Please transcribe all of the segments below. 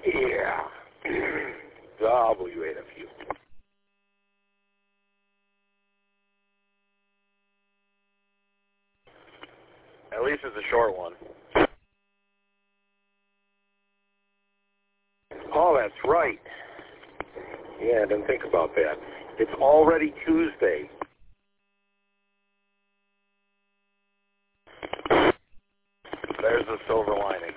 Yeah. WAFU. At least it's a short one. Oh, that's right. Yeah, I didn't think about that. It's already Tuesday. There's the silver lining.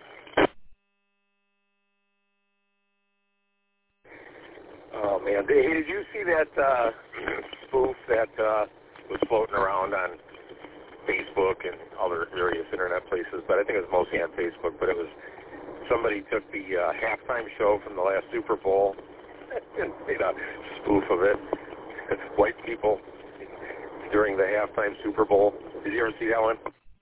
Oh, man. Hey, did you see that spoof that was floating around on Facebook and other various internet places? But I think it was mostly on Facebook. But it was somebody took the halftime show from the last Super Bowl and made a spoof of it. White people during the halftime Super Bowl. Did you ever see that one?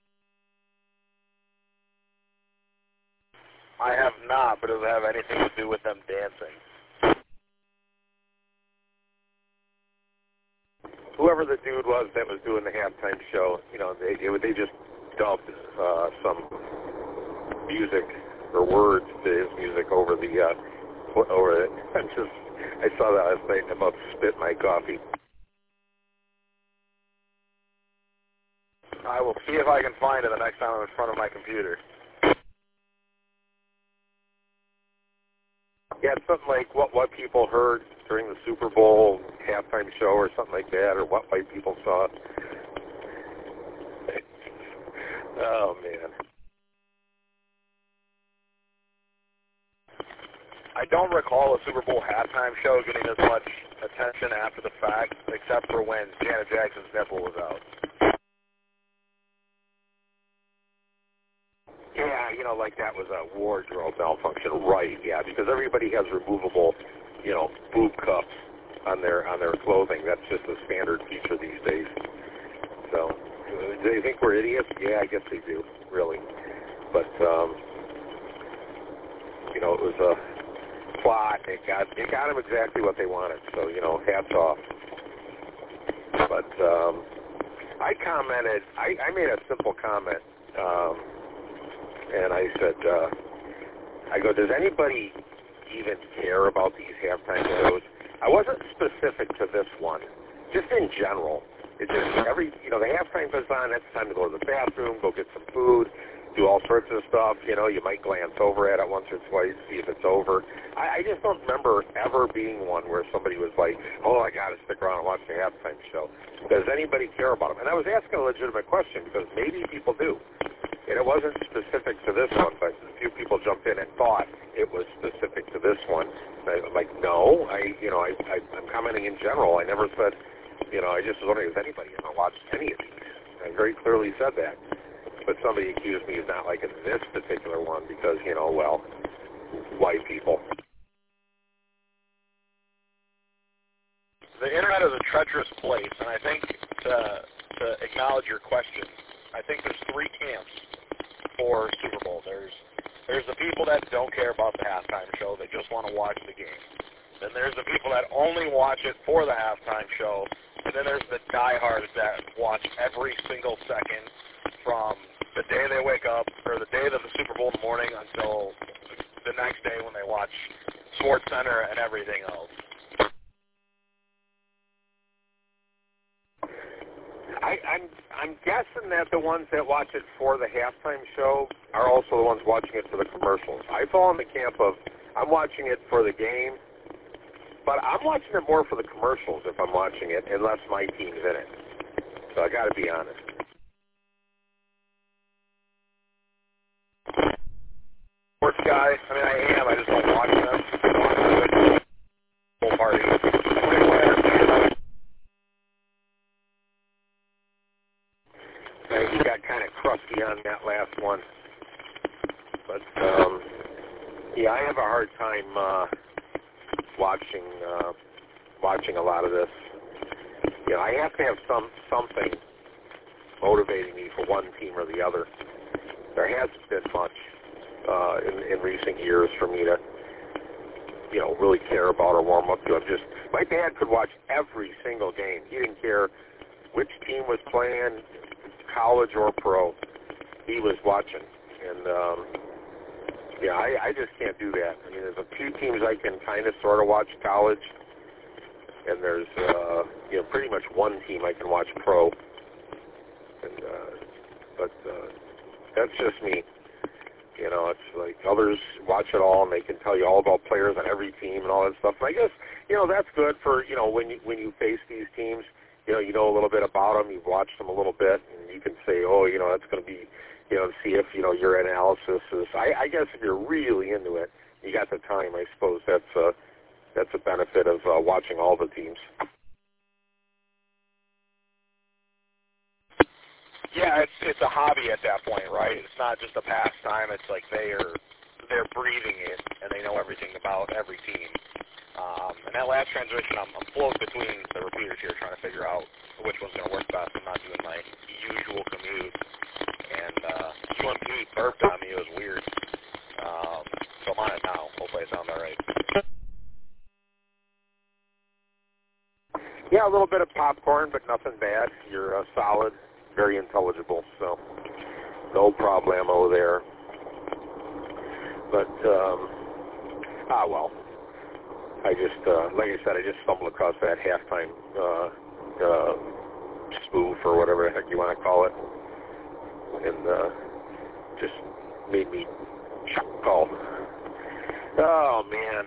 I have not, but does it have anything to do with them dancing? Whoever the dude was that was doing the halftime show, you know, they just dubbed some music or words to his music over the over it. I saw that last night and I'm about to spit my coffee. I will see if I can find it the next time I'm in front of my computer. Yeah, it's something like what people heard during the Super Bowl halftime show or something like that, or what white people saw. Oh, man. I don't recall a Super Bowl halftime show getting as much attention after the fact, except for when Janet Jackson's nipple was out. Yeah, you know, like that was a wardrobe malfunction, right? Yeah, because everybody has removable, you know, boob cups on their clothing. That's just a standard feature these days. So, do they think we're idiots? Yeah, I guess they do, really. But you know, it was a plot. It got them exactly what they wanted. So, you know, hats off. But I commented. I made a simple comment. And I said, I go, does anybody even care about these halftime shows? I wasn't specific to this one, just in general. It's just the halftime goes on, that's time to go to the bathroom, go get some food, do all sorts of stuff. You know, you might glance over at it once or twice, see if it's over. I just don't remember ever being one where somebody was like, oh, I got to stick around and watch the halftime show. Does anybody care about them? And I was asking a legitimate question because maybe people do. And it wasn't specific to this one, but a few people jumped in and thought it was specific to this one. And I'm like, no, I'm commenting in general. I never said, you know, I just was wondering if anybody ever watched any of these. I very clearly said that. But somebody accused me of not liking this particular one because, you know, well, white people. The internet is a treacherous place, and I think to acknowledge your question, I think there's three camps for Super Bowl. There's the people that don't care about the halftime show. They just want to watch the game. Then there's the people that only watch it for the halftime show. And then there's the diehards that watch every single second from the day they wake up or the day of the Super Bowl in the morning until the next day when they watch Sports Center and everything else. I'm guessing that the ones that watch it for the halftime show are also the ones watching it for the commercials. I fall in the camp of I'm watching it for the game, but I'm watching it more for the commercials if I'm watching it, unless my team's in it. So I got to be honest. Sports guy. I mean, I am. I just don't watch them. Full party. He got kind of crusty on that last one. But, yeah, I have a hard time watching a lot of this. You know, I have to have something motivating me for one team or the other. There hasn't been much in recent years for me to, you know, really care about or warm up to. My dad could watch every single game. He didn't care which team was playing, college or pro. He was watching. And, yeah, I just can't do that. I mean, there's a few teams I can kind of sort of watch college, and there's pretty much one team I can watch pro. And but that's just me. It's like others watch it all, and they can tell you all about players on every team and all that stuff. And I guess that's good for when you face these teams. You know a little bit about them. You've watched them a little bit, and you can say, oh, that's going to be, see if your analysis is. I guess if you're really into it, you got the time. I suppose that's a benefit of watching all the teams. Yeah, it's a hobby at that point, right? It's not just a pastime. It's like they're breathing it, and they know everything about every team. And that last transmission, I'm floating between the repeaters here, trying to figure out which one's going to work best. I'm not doing my usual commute, and UMP burped on me. It was weird. So I'm on it now. Hopefully I sound all right. Yeah, a little bit of popcorn, but nothing bad. You're solid. Very intelligible, so no problemo there. But, well, I just, like I said, I just stumbled across that halftime spoof or whatever the heck you want to call it, and just made me chuckle. Oh, man.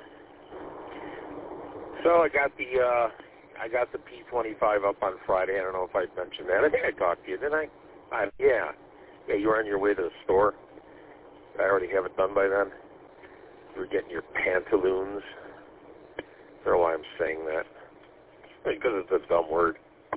So I got the P25 up on Friday. I don't know if I mentioned that. I think I talked to you, didn't I? Yeah, you were on your way to the store. I already have it done by then. You were getting your pantaloons. I don't know why I'm saying that. Because it's a dumb word.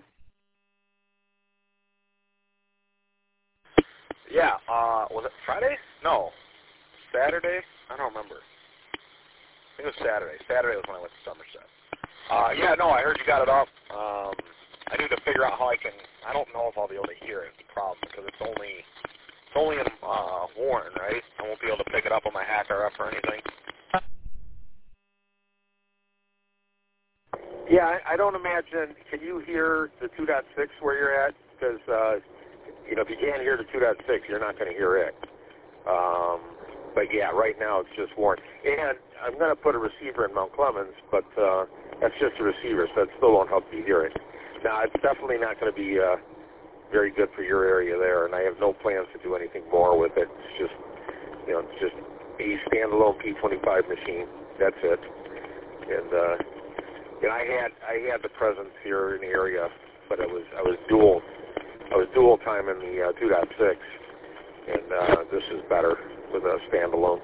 Yeah, was it Friday? No. Saturday? I don't remember. I think it was Saturday. Saturday was when I went to Somerset. I heard you got it up. I need to figure out how I don't know if I'll be able to hear it, the problem, because it's only in Warren, right? I won't be able to pick it up on my Hack RF or anything. Yeah, I don't imagine, can you hear the 2.6 where you're at? Because, if you can't hear the 2.6, you're not going to hear it. But yeah, right now it's just Warren. And I'm going to put a receiver in Mount Clemens, but that's just a receiver, so it still won't help you hear it. Now, it's definitely not going to be very good for your area there, and I have no plans to do anything more with it. It's just, it's just a standalone P25 machine. That's it. And I had the presence here in the area, but I was dual time in the 2.6, and this is better with a standalone.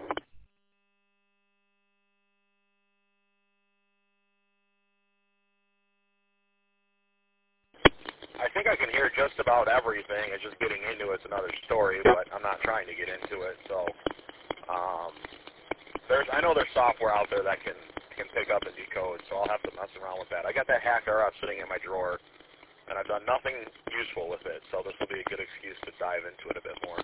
I think I can hear just about everything. It's just getting into it's another story, but I'm not trying to get into it. So I know there's software out there that can pick up and decode, so I'll have to mess around with that. I got that Hack RF sitting in my drawer, and I've done nothing useful with it, so this will be a good excuse to dive into it a bit more.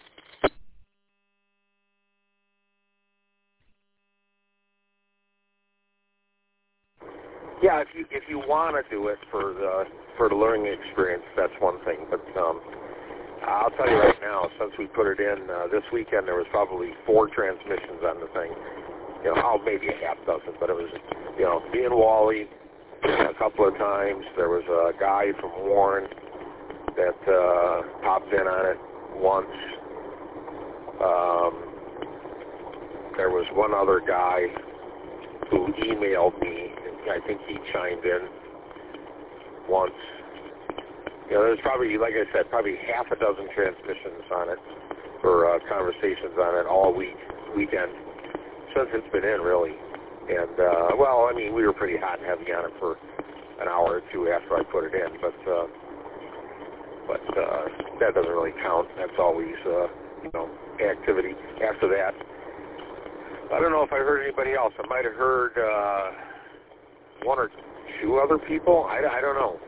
Yeah, if you want to do it for the learning experience, that's one thing. But I'll tell you right now, since we put it in this weekend, there was probably 4 transmissions on the thing. Maybe a half dozen, but it was, me and Wally a couple of times. There was a guy from Warren that popped in on it once. There was one other guy who emailed me. I think he chimed in once. There's probably, like I said, probably half a dozen transmissions on it or conversations on it all weekend since it's been in, really. And, we were pretty hot and heavy on it for an hour or two after I put it in, but that doesn't really count. That's always, activity. After that, I don't know if I heard anybody else. I might have heard 1 or 2 other people. I don't know.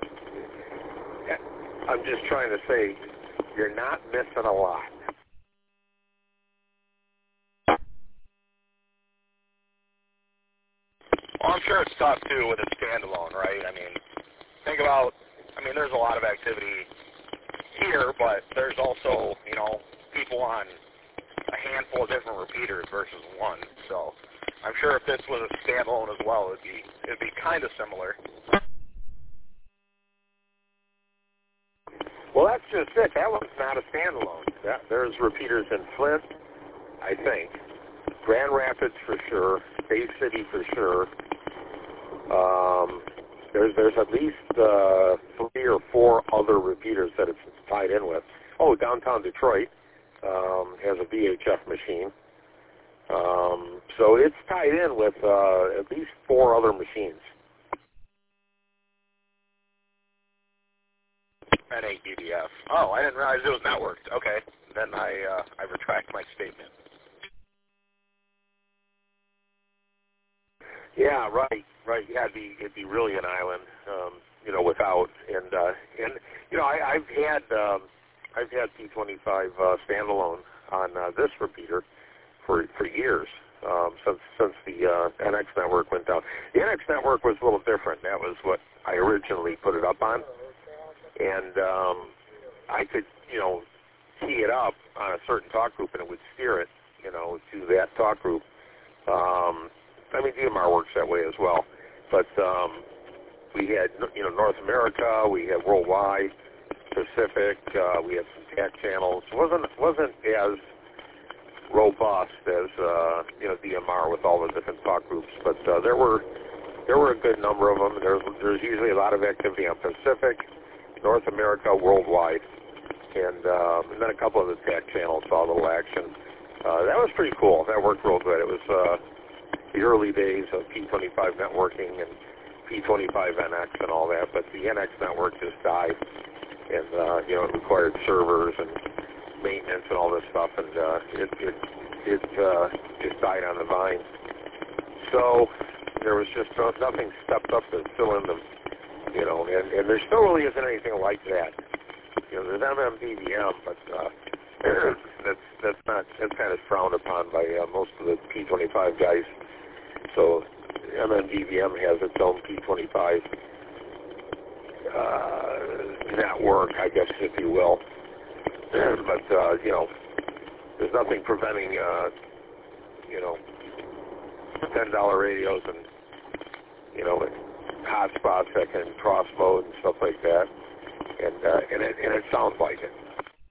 I'm just trying to say you're not missing a lot. Well, I'm sure it's tough, too, with a standalone, right? There's a lot of activity here, but there's also, people on a handful of different repeaters versus one. So I'm sure if this was a standalone as well, it'd be kind of similar. Well, that's just it. That one's not a standalone. There's repeaters in Flint, I think, Grand Rapids for sure, Bay City for sure. There's at least 3 or 4 other repeaters that it's tied in with. Oh, downtown Detroit has a VHF machine. So it's tied in with at least 4 other machines. NADDF. Oh, I didn't realize it was networked. Okay, then I retract my statement. Yeah, right. Yeah, it'd be really an island, without. And I've had P25 standalone on this repeater for years, since the NX network went down. The NX network was a little different. That was what I originally put it up on, and I could tee it up on a certain talk group, and it would steer it, to that talk group. DMR works that way as well. But we had, North America, we had worldwide, Pacific, we had some TAC channels. It wasn't as robust as, DMR with all the different talk groups, but there were a good number of them. There's usually a lot of activity on Pacific, North America, worldwide, and then a couple of the TAC channels saw a little action. That was pretty cool. That worked real good. It was the early days of P25 networking and P25NX and all that, but the NX network just died, and it required servers and maintenance and all this stuff, and it just died on the vine. So there was just nothing stepped up to fill in the, and there still really isn't anything like that. There's MMDVM, but that's kind of frowned upon by most of the P25 guys. So MMDVM has its own P25 network, I guess, if you will. But there's nothing preventing $10 radios and hotspots that can cross mode and stuff like that, and it sounds like it.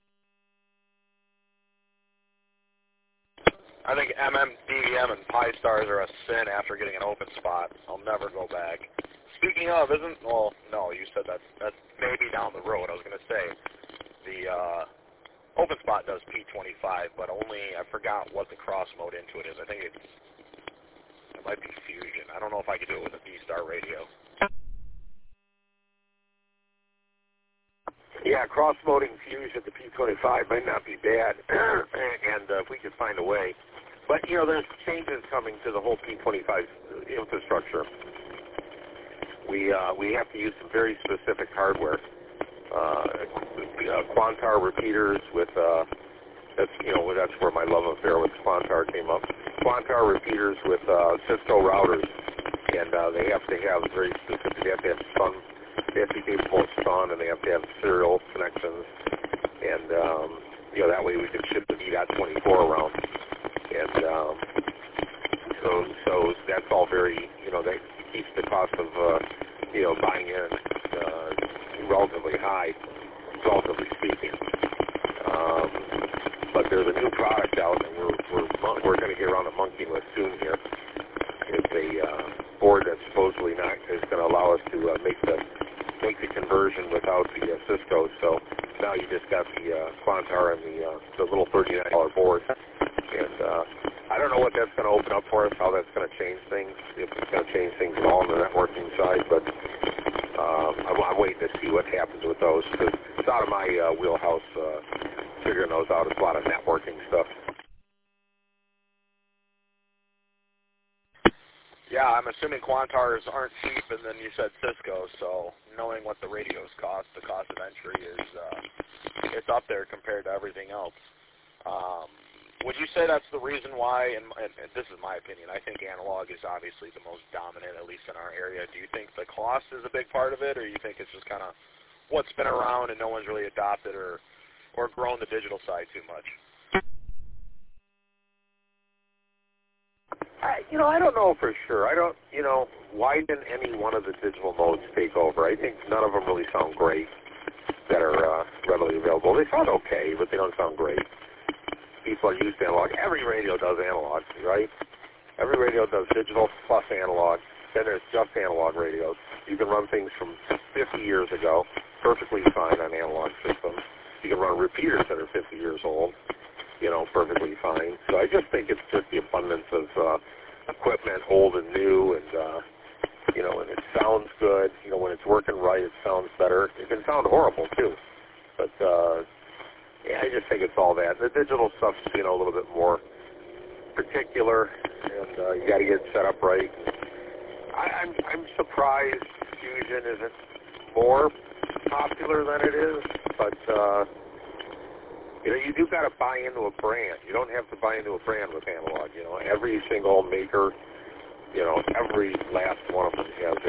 I think MMDVM and Pi-Stars are a sin after getting an open spot. I'll never go back. Speaking of, no, you said that's maybe down the road. I was going to say the open spot does P25, but only, I forgot what the cross mode into it is. I think it might be Fusion. I don't know if I could do it with a V-Star radio. Yeah, cross-moding Fusion to P25 might not be bad, and if we could find a way. But, there's changes coming to the whole P25 infrastructure. We have to use some very specific hardware. Quantar repeaters with, that's where my love affair with Quantar came up. Quantar repeaters with Cisco routers, and they have to have very specific, they have to have sun. They have to be capable of SON, and they have to have serial connections, and that way we can ship the V.24 around, and so that's all very, that keeps the cost of buying in relatively high, relatively speaking. But there's a new product out that we're going to get around to monkeying with soon here. It's a board that supposedly is going to allow us to make the conversion without the Cisco. So now you just got the Quantar and the little $39 board. And I don't know what that's going to open up for us, how that's going to change things, if it's going to change things at all on the networking side. But I'm waiting to see what happens with those, because it's out of my wheelhouse figuring those out. It's a lot of networking stuff. Yeah, I'm assuming Quantars aren't cheap, and then you said Cisco, so knowing what the radios cost, the cost of entry is, it's up there compared to everything else. Would you say that's the reason why, and this is my opinion, I think analog is obviously the most dominant, at least in our area. Do you think the cost is a big part of it, or you think it's just kind of what's been around and no one's really adopted or grown the digital side too much? I don't know for sure. Why didn't any one of the digital modes take over? I think none of them really sound great that are readily available. They sound okay, but they don't sound great. People are used to analog. Every radio does analog, right? Every radio does digital plus analog. Then there's just analog radios. You can run things from 50 years ago perfectly fine on analog systems. You can run repeaters that are 50 years old, perfectly fine. So I just think it's just the abundance of equipment, old and new, and and it sounds good. When it's working right, it sounds better. It can sound horrible too, but I just think it's all that. The digital stuff's a little bit more particular, and you got to get it set up right. I'm surprised Fusion isn't more popular than it is, but you do got to buy into a brand. You don't have to buy into a brand with analog. Every single maker, every last one of them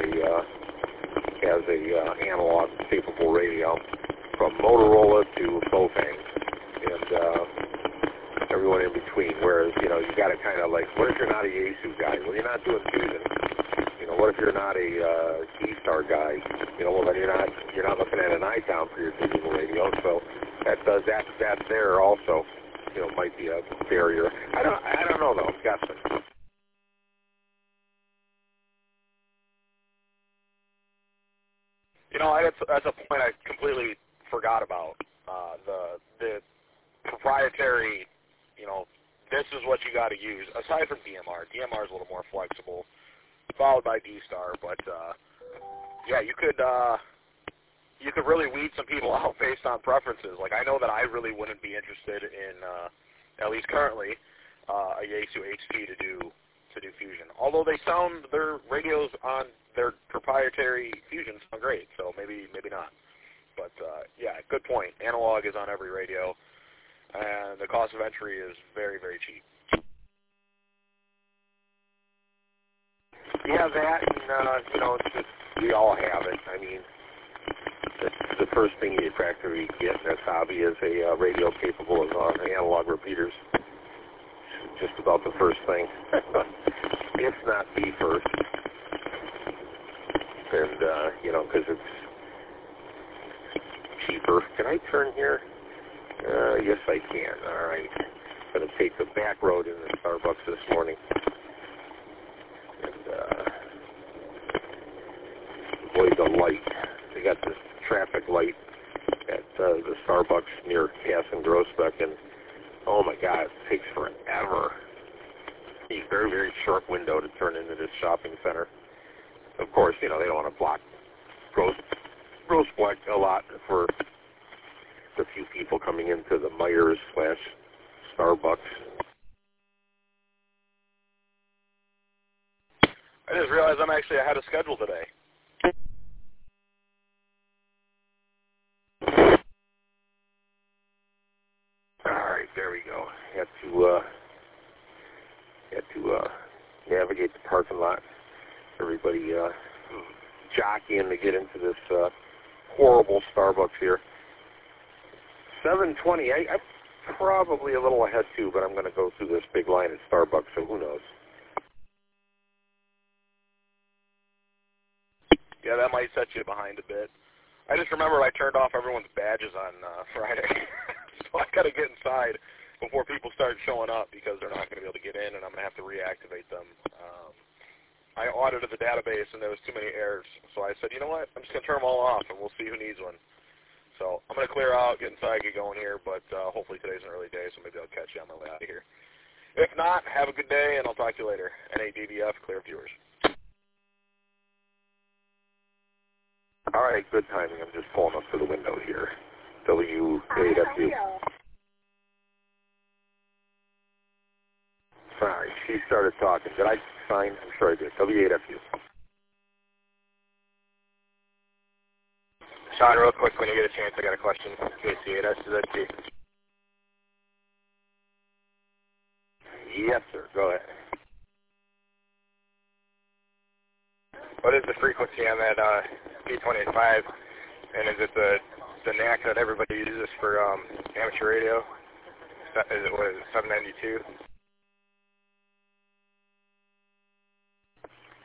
has a analog capable radio, from Motorola to Bofang, and everyone in between. Whereas you got to kind of what if you're not a Yaesu guy? Well, you're not doing Fusion. What if you're not a D-Star guy? Well, then you're not looking at an iTown for your digital radio. So that there also, might be a barrier. I don't know though. I'm guessing. That's a point I completely forgot about. The proprietary, this is what you got to use. Aside from DMR, DMR is a little more flexible, followed by D-Star. But you could really weed some people out based on preferences. I know that I really wouldn't be interested in, at least currently, a Yaesu HP to do Fusion. Although their radios on their proprietary Fusion sound great, so maybe not. But good point. Analog is on every radio, and the cost of entry is very, very cheap. Yeah, that, and, it's just, we all have it. I mean, the first thing you practically get in this hobby is a radio capable of analog repeaters. Just about the first thing, if not the first. And, because it's cheaper. Can I turn here? Yes, I can. All right. I'm going to take the back road in the Starbucks this morning. And avoid the light. They got this traffic light at the Starbucks near Cass and Groesbeck, and oh my God, it takes forever. A very, very short window to turn into this shopping center. Of course, they don't want to block Groesbeck a lot for the few people coming into the Myers/Starbucks. I just realized I'm actually ahead of schedule today. All right, there we go. Had to navigate the parking lot. Everybody jockeying to get into this horrible Starbucks here. 7:20. I'm probably a little ahead too, but I'm going to go through this big line at Starbucks, so who knows? Yeah, that might set you behind a bit. I just remembered I turned off everyone's badges on Friday, so I got to get inside before people start showing up because they're not going to be able to get in, and I'm going to have to reactivate them. I audited the database, and there was too many errors, so I said, you know what, I'm just going to turn them all off, and we'll see who needs one. So I'm going to clear out, get inside, get going here, but hopefully today's an early day, so maybe I'll catch you on my way out of here. If not, have a good day, and I'll talk to you later. NADDF, clear viewers. All right, good timing. I'm just pulling up to the window here. WAW. Sorry, she started talking. Did I sign? I'm sure I did. WAW. Sean, real quick, when you get a chance, I got a question. KC8SZT. Yes, sir. Go ahead. What is the frequency on that P285, and is it the NAC that everybody uses for amateur radio? Is it 792?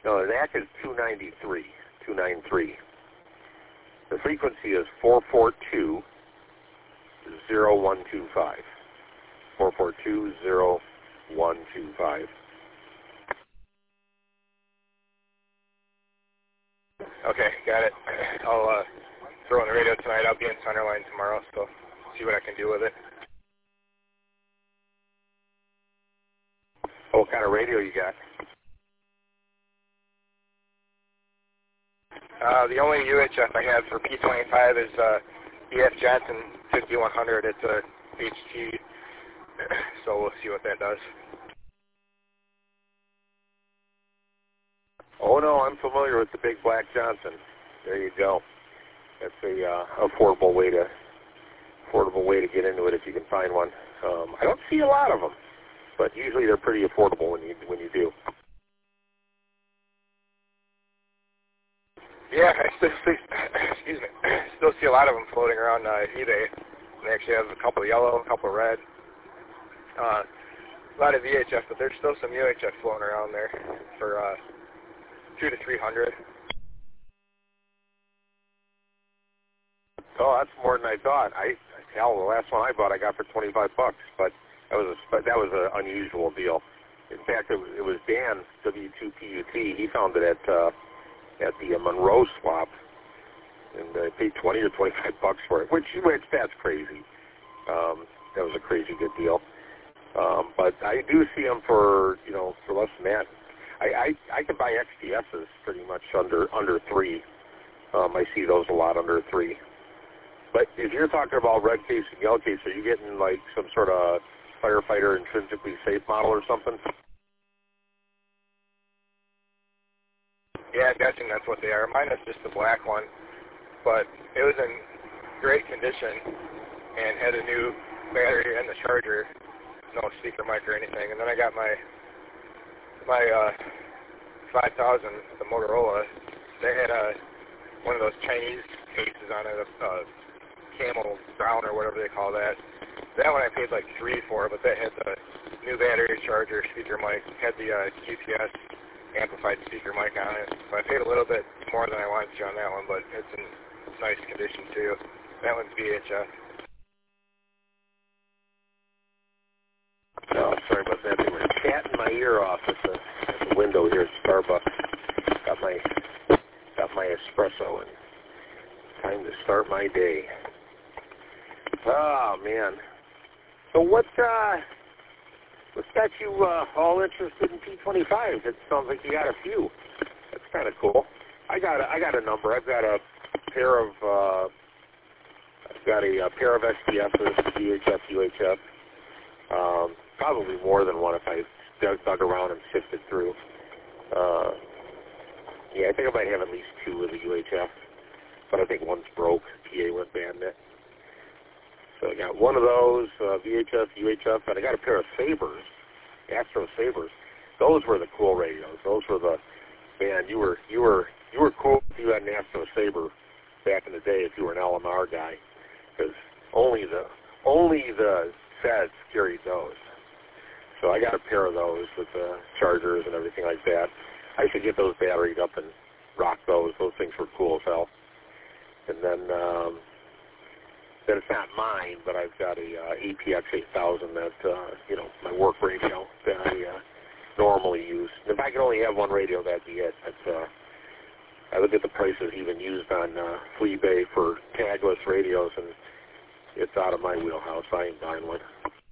No, the NAC is 293. The frequency is 442-0125. 442-0125. Okay, got it. I'll throw on the radio tonight. I'll be in Centerline tomorrow, so see what I can do with it. What kind of radio you got? The only UHF I have for P25 is EF Johnson 5100. It's a HT, so we'll see what that does. Oh no, I'm familiar with the Big Black Johnson. There you go. That's a affordable way to get into it if you can find one. I don't see a lot of them, but usually they're pretty affordable when you do. Yeah, I still see a lot of them floating around eBay. They actually have a couple of yellow, a couple of red. A lot of VHF, but there's still some UHF floating around there for $200 to $300. Oh, that's more than I thought. The last one I bought I got for $25, but that was an unusual deal. In fact, it was Dan W2PUT. He found it at the Monroe swap, and I paid $20 or $25 for it, which that's crazy. That was a crazy good deal. But I do see them for less than that. I could buy XTSs pretty much under $3. I see those a lot under $3. But if you're talking about red case and yellow case, are you getting like some sort of firefighter intrinsically safe model or something? Yeah, I'm guessing that's what they are. Mine is just the black one, but it was in great condition and had a new battery and the charger, no speaker mic or anything. And then I got my 5000, the Motorola. They had one of those Chinese cases on it, Camel Brown or whatever they call that. That one I paid like $3 for, but that had the new battery, charger, speaker mic, had the QTS amplified speaker mic on it. So I paid a little bit more than I wanted to on that one, but it's in nice condition too. That one's VHF. Oh, sorry about that. They were chatting my ear off at the window here at Starbucks. Got my espresso and time to start my day. Oh man. So what's got you all interested in P25? It sounds like you got a few. That's kind of cool. I got a number. I've got a pair of SPSs, VHF, UHF. Probably more than one if I dug around and sifted through. Yeah, I think I might have at least 2 of the UHF, but I think one's broke. PA went bandit. So I got one of those, VHF, UHF, and I got a pair of Sabres, Astro Sabres. Those were the cool radios. Those were the, man, you were cool if you had an Astro Sabre back in the day if you were an LMR guy, because only the Feds carried those. So I got a pair of those with the chargers and everything like that. I should get those batteried up and rock those. Those things were cool as hell. And then it's not mine, but I've got a APX 8000 that, my work radio that I normally use. If I could only have one radio, that'd be it. I look at the prices even used on FleaBay for tagless radios, and it's out of my wheelhouse. I ain't buying one.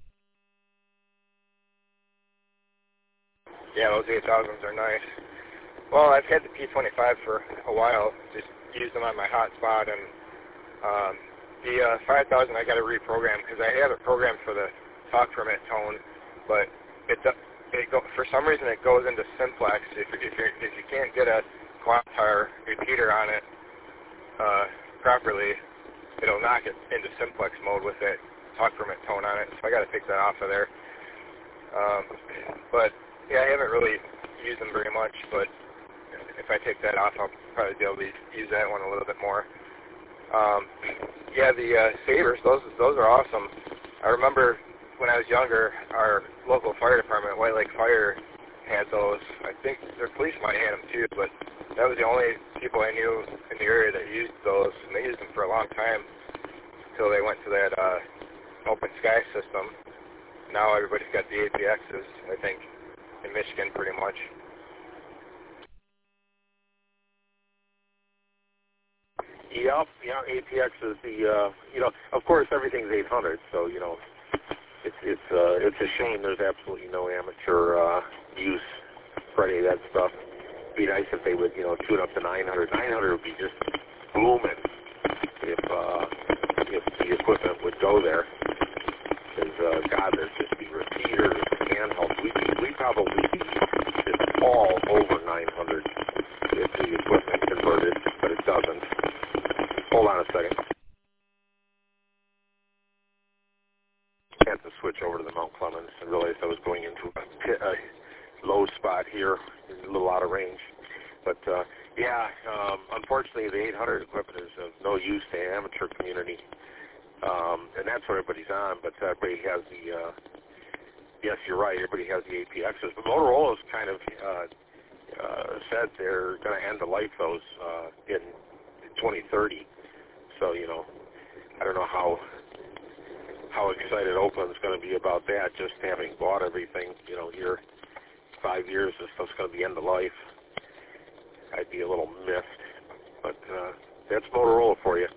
Yeah, those 8000s are nice. Well, I've had the P25 for a while, just used them on my hotspot, and the 5000 I got to reprogram because I have it programmed for the talk permit tone, but for some reason it goes into simplex. If you can't get a quantizer repeater on it properly, it'll knock it into simplex mode with that talk permit tone on it. So I got to take that off of there. But yeah, I haven't really used them very much, but if I take that off, I'll probably be able to use that one a little bit more. Yeah, the Sabres, those are awesome. I remember when I was younger, our local fire department, White Lake Fire, had those. I think their police might have had them too, but that was the only people I knew in the area that used those, and they used them for a long time until they went to that open sky system. Now everybody's got the APXs, I think, in Michigan pretty much. Yep, yeah, APX is the, of course everything's 800, so, it's a shame there's absolutely no amateur use for any of that stuff. It'd be nice if they would, tune up to 900. 900 would be just booming if the equipment would go there. Because, God, there's just the repeaters, handhelds. We'd probably be just all over 900 if the equipment converted, but it doesn't. Hold on a second. I had to switch over to the Mount Clemens and realized I was going into a low spot here, a little out of range. But, unfortunately, the 800 equipment is of no use to the amateur community. And that's what everybody's on, but everybody has the, yes, you're right, everybody has the APXs. But Motorola's kind of said they're going to end the life of those in 2030. So, I don't know how excited Oakland's going to be about that, just having bought everything, here 5 years, this stuff's going to be end of life. I'd be a little miffed, but that's Motorola for you.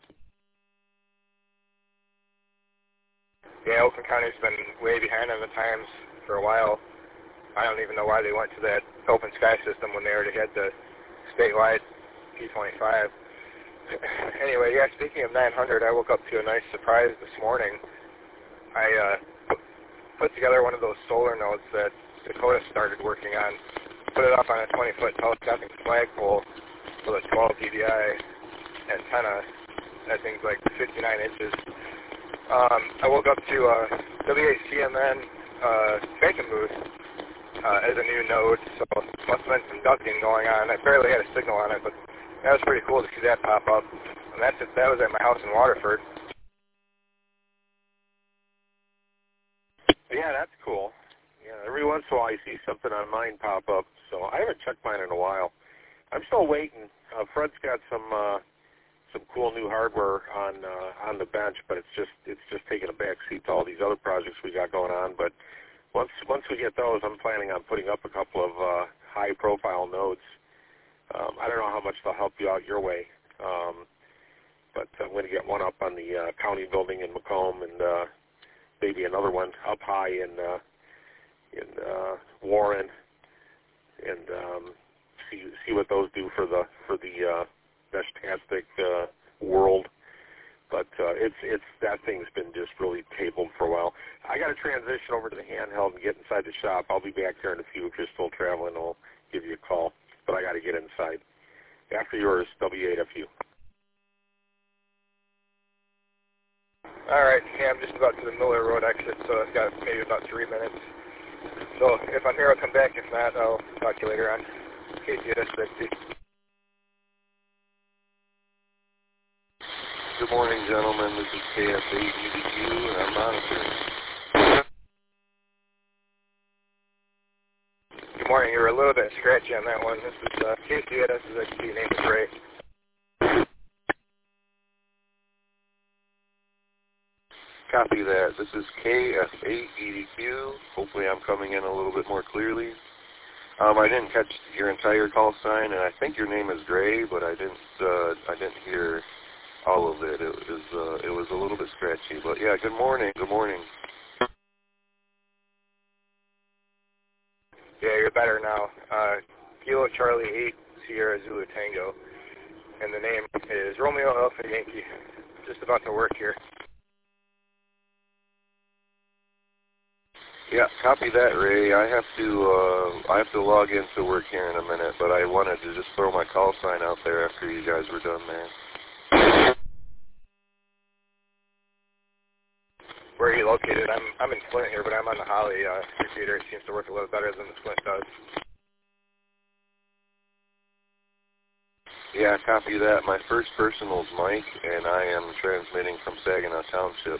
Yeah, Oakland County's been way behind on the times for a while. I don't even know why they went to that open sky system when they already had the statewide P25. Anyway, yeah, speaking of 900, I woke up to a nice surprise this morning. I put together one of those solar nodes that Dakota started working on, put it up on a 20-foot telescopic flagpole with a 12 dBi antenna. That thing's like 59 inches. I woke up to WHCMN Bacon Booth as a new node, so must have been some ducting going on. I barely had a signal on it, but that was pretty cool to see that pop up. And that was at my house in Waterford. Yeah, that's cool. Yeah, every once in a while I see something on mine pop up, so I haven't checked mine in a while. I'm still waiting. Fred's got some cool new hardware on the bench, but it's just taking a back seat to all these other projects we got going on. But once we get those, I'm planning on putting up a couple of high profile nodes. I don't know how much they'll help you out your way, but I'm going to get one up on the county building in Macomb, and maybe another one up high in Warren, and see what those do for the Meshtastic world. But it's that thing's been just really tabled for a while. I got to transition over to the handheld and get inside the shop. I'll be back there in a few. If you're still traveling, I'll give you a call. But I got to get inside. After yours, W8FU. All right, yeah, I'm just about to the Miller Road exit, so I've got maybe about 3 minutes. So if I'm here, I'll come back. If not, I'll talk to you later on. KCS 60. Good morning, gentlemen. This is KF8EDQ, and I'm monitoring. Good morning. You were a little bit scratchy on that one. This is KCS 60. Name is Ray. Copy that. This is KF8EDQ. Hopefully I'm coming in a little bit more clearly. I didn't catch your entire call sign, and I think your name is Gray, but I didn't hear all of it. It was a little bit scratchy, but yeah. Good morning. Good morning. Yeah, you're better now. Kilo Charlie 8 Sierra Zulu Tango, and the name is Romeo Alpha Yankee. Just about to work here. Yeah, copy that, Ray. I have to log into work here in a minute, but I wanted to just throw my call sign out there after you guys were done, man. Where are you located? I'm in Flint here, but I'm on the Holly repeater. It seems to work a little better than the Flint does. Yeah, copy that. My first personal is Mike, and I am transmitting from Saginaw Township.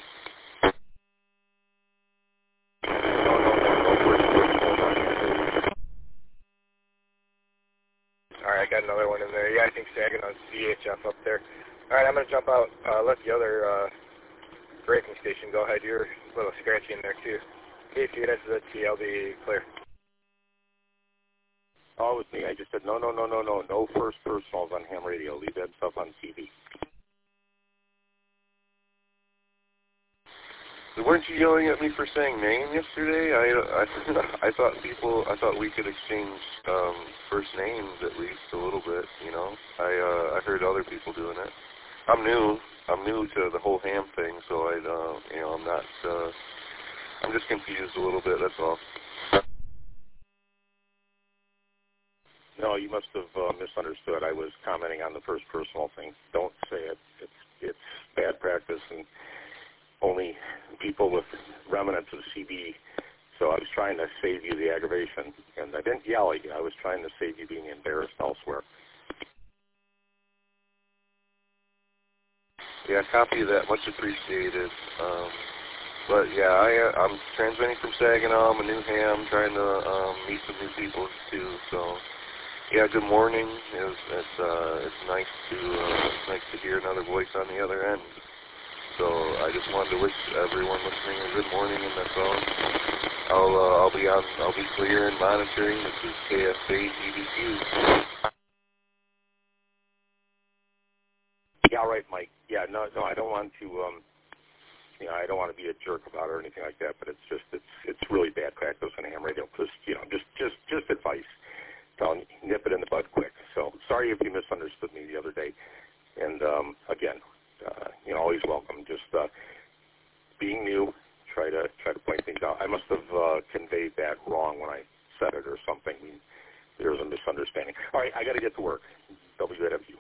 I got another one in there. Yeah, I think Saginaw's VHF up there. All right, I'm going to jump out. Let the other braking station go ahead. You're a little scratchy in there, too. KC, this is a TLD clear. Oh, it was me. I just said, no first personals on ham radio. Leave that stuff on TV. Weren't you yelling at me for saying name yesterday? I thought we could exchange first names at least a little bit. You know, I heard other people doing it. I'm new to the whole ham thing, so I'm not. I'm just confused a little bit. That's all. No, you must have misunderstood. I was commenting on the first personal thing. Don't say it. It's bad practice, and only people with remnants of CB. So I was trying to save you the aggravation, and I didn't yell at you. I was trying to save you being embarrassed elsewhere. Yeah, copy that. Much appreciated. But yeah, I'm transmitting from Saginaw. I'm a new ham, trying to meet some new people too. So yeah, good morning. It's nice to hear another voice on the other end. So I just wanted to wish everyone listening a good morning, and that's all. I'll be clear and monitoring. This is KFA EDQ. Yeah, all right, Mike. Yeah, no, I don't want to. I don't want to be a jerk about it or anything like that. But it's really bad practice on ham radio. Just advice. Nip it in the bud quick. So sorry if you misunderstood me the other day. And again, always welcome. Just being new, try to point things out. I must have conveyed that wrong when I said it or something. I mean, there was a misunderstanding. All right, I got to get to work. WFU.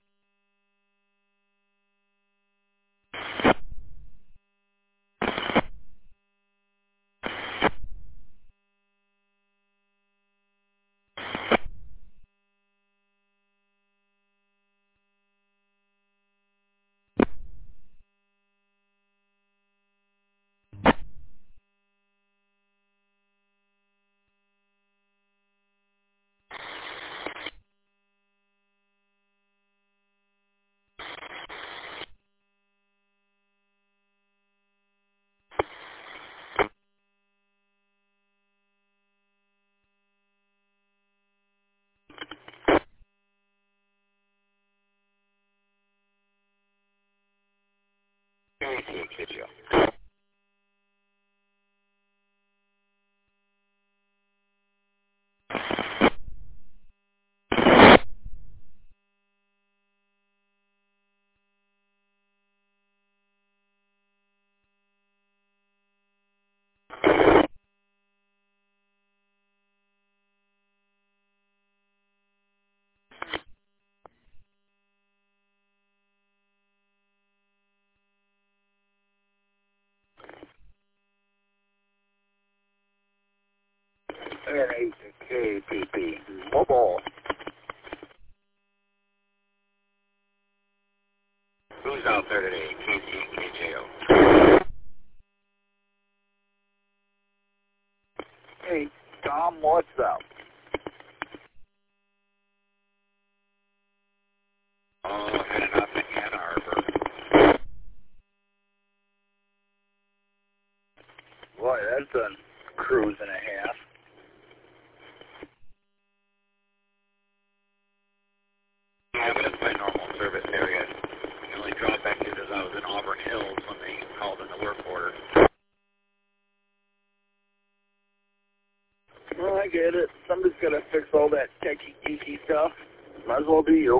NHKPP Mobile. Who's out there today? KCKJO. Hey, Tom, what's up? Oh, heading up in Ann Arbor. Boy, that's a cruise and a half. Yeah, but it's my normal service area. The only drawback is I was in Auburn Hills when they called in the work order. Well, I get it. Somebody's got to fix all that techie geeky stuff. Might as well be you.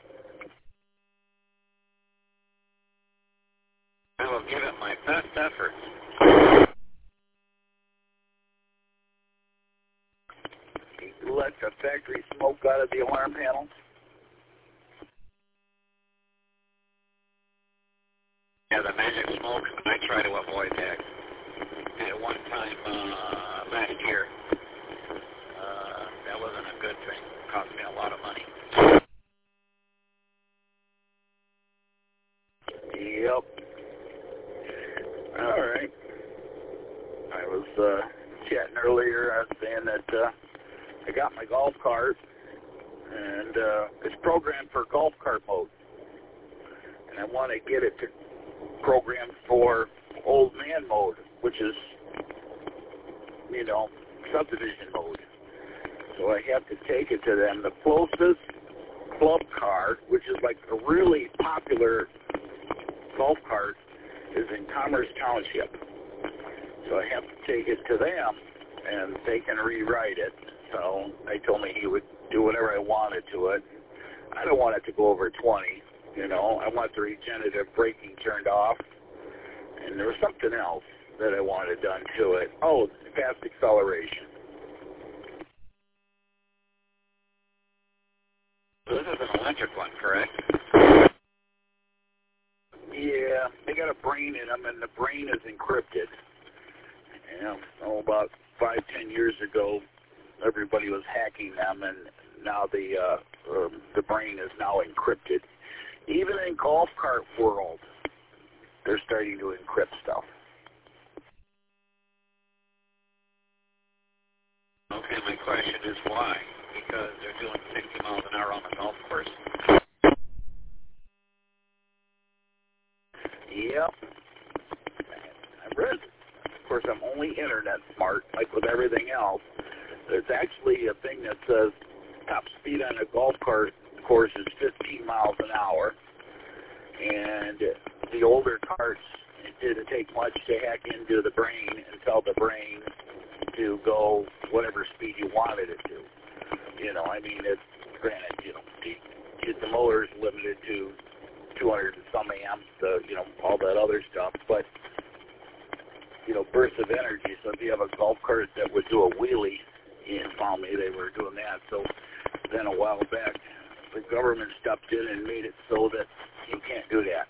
I will give it my best effort. Let the factory smoke out of the alarm panel. Yeah, the magic smoke, I try to avoid that. At one time last year, that wasn't a good thing. It cost me a lot of money. Yep. All right. I was chatting earlier. I was saying that I got my golf cart, and it's programmed for golf cart mode. And I want to get it to programmed for old man mode, which is, subdivision mode. So I have to take it to them. The closest club car, which is like a really popular golf cart, is in Commerce Township. So I have to take it to them, and they can rewrite it. So they told me he would do whatever I wanted to it. I don't want it to go over 20, I want the regenerative braking turned off. And there was something else that I wanted done to it. Oh, fast acceleration. So this is an electric one, correct? Yeah, they got a brain in them, and the brain is encrypted. About 5-10 years ago, everybody was hacking them, and now the brain is now encrypted. Even in golf cart world, they're starting to encrypt stuff. Okay, my question is why? Because they're doing 60 miles an hour on the golf course? Yep. I read. Of course, I'm only internet smart, like with everything else. There's actually a thing that says top speed on a golf cart course is 15 miles an hour. And the older carts, it didn't take much to hack into the brain and tell the brain to go whatever speed you wanted it to. It's granted, the motor is limited to 200 and some amps, all that other stuff, but, bursts of energy. So if you have a golf cart that would do a wheelie, found me, they were doing that. So then a while back, the government stepped in and made it so that you can't do that.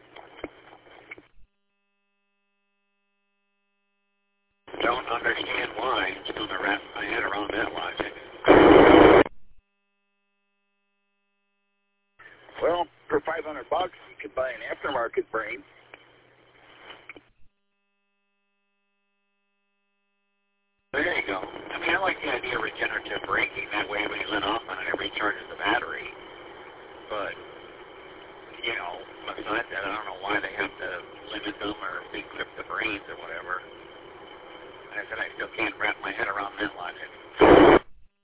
Don't understand why. I'm still to wrap my head around that logic. Well, for $500, you could buy an aftermarket brain. There you go. I like the idea of regenerative braking. That way when you let off on it, it recharges the battery. But, besides that, I don't know why they have to limit them or decrypt the brains or whatever. I said I still can't wrap my head around that logic.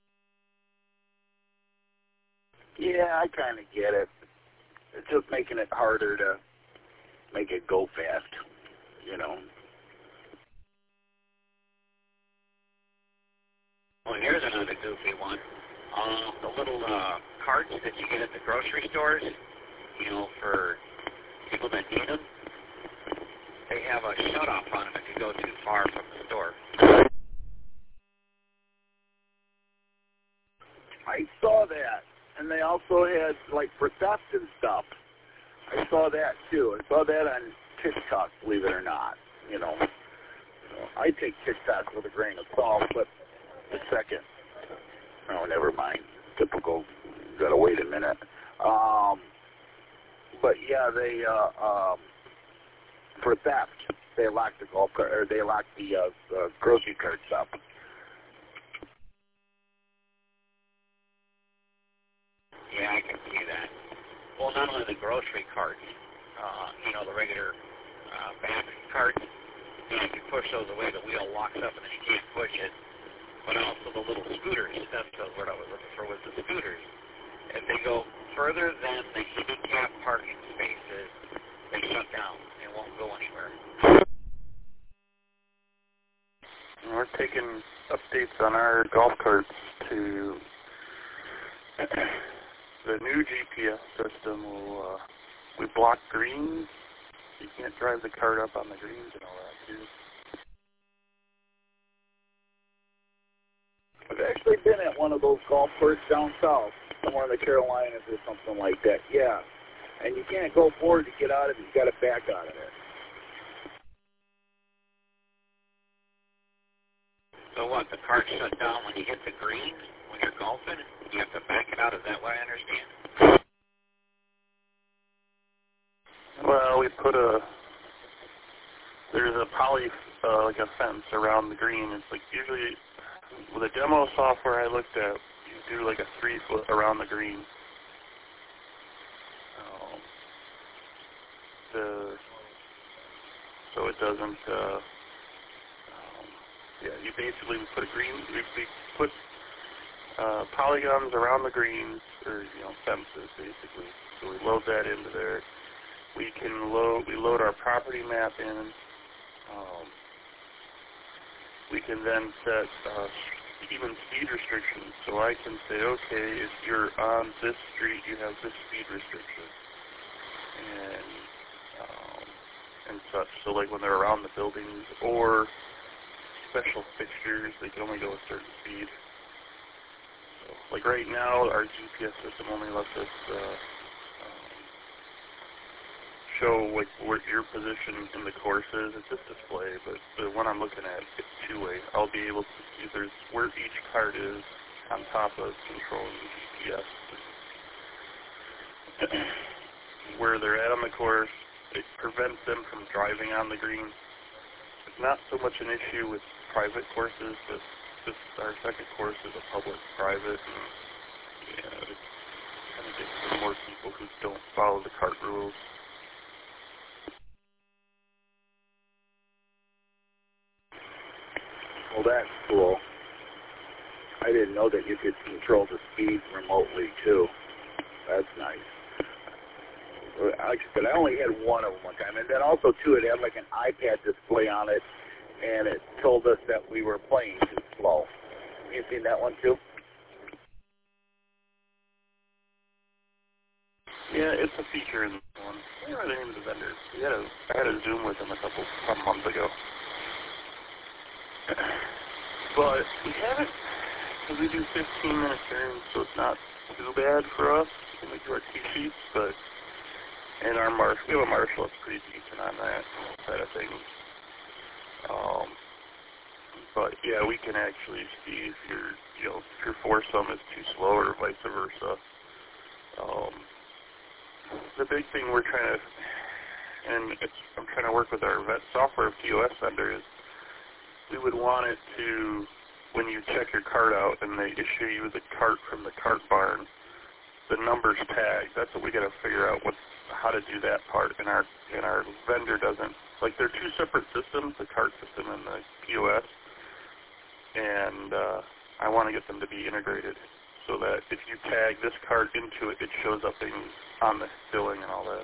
Yeah, I kind of get it. It's just making it harder to make it go fast, Well, here's another goofy one. The little carts that you get at the grocery stores, for people that need them, they have a shut-off on them if you go too far from the store. I saw that. And they also had, for theft and stuff. I saw that, too. I saw that on TikTok, believe it or not. I take TikTok with a grain of salt, but a second. Oh, never mind. Typical. Gotta wait a minute. But, yeah, they, for theft, they locked the golf cart, or they locked the grocery carts up. Yeah, I can see that. Well, not only the grocery carts, the regular back carts, if you push those away, the wheel locks up and then you can't push it. But also the little scooters. That's the word I was looking for, was the scooters. If they go further than the handicap parking spaces, they shut down. They won't go anywhere. We're taking updates on our golf carts to the new GPS system. We block greens. You can't drive the cart up on the greens and all that, too. I've actually been at one of those golf courses down south, somewhere in the Carolinas or something like that, yeah. And you can't go forward to get out of it. You got to back out of it. So what, the cart shut down when you hit the green, when you're golfing? You have to back it out, is that what I understand? Well, we put there's a poly, like a fence around the green. It's usually, with the demo software I looked at, you do like a 3-foot around the green. So it doesn't, you basically put we put polygons around the greens, or, fences basically. So we load that into there. We load our property map in. We can then set even speed restrictions. So I can say, okay, if you're on this street, you have this speed restriction. And such. So like when they're around the buildings or special fixtures, they can only go a certain speed. So, like right now, our GPS system only lets us show like where your position in the course is. It's just display, but the one I'm looking at, it's two-way. I'll be able to see there's where each card is on top of controlling the GPS. Where they're at on the course. It prevents them from driving on the green. It's not so much an issue with private courses, but this our second course is a public-private, and it kind of gets to more people who don't follow the cart rules. Well, that's cool. I didn't know that you could control the speed remotely, too. That's nice. Like I said, I only had one of them one time, and then also too, it had like an iPad display on it, and it told us that we were playing too slow. You seen that one too? Yeah, it's a feature in this one. What are the names of the vendors? I had a Zoom with them some months ago, but we haven't, because we do 15-minute turns, so it's not too bad for us when we do our T-sheets, but. And we have a marshal that's pretty decent on that side of things. But yeah, we can actually see if your foursome is too slow or vice versa. The big thing we're trying to, I'm trying to work with our vet software POS vendor is we would want it to, when you check your cart out and they issue you the cart from the cart barn, the numbers tag. That's what we got to figure out how to do that part. And our vendor doesn't, like they're two separate systems, the cart system and the POS. And I want to get them to be integrated so that if you tag this cart into it, it shows up on the billing and all that.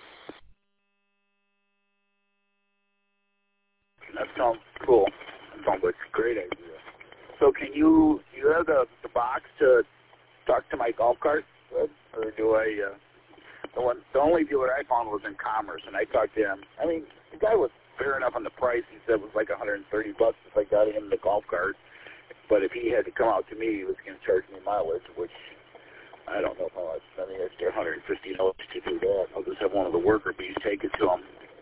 That sounds cool. That sounds like a great idea. So can you have the box to talk to my golf cart? Or do I, the only dealer I found was in Commerce, and I talked to him. I mean, the guy was fair enough on the price. He said it was like $130 if I got him the golf cart. But if he had to come out to me, he was going to charge me mileage, which I don't know if I'll spend the extra $150 to do that. I'll just have one of the worker bees take it to him.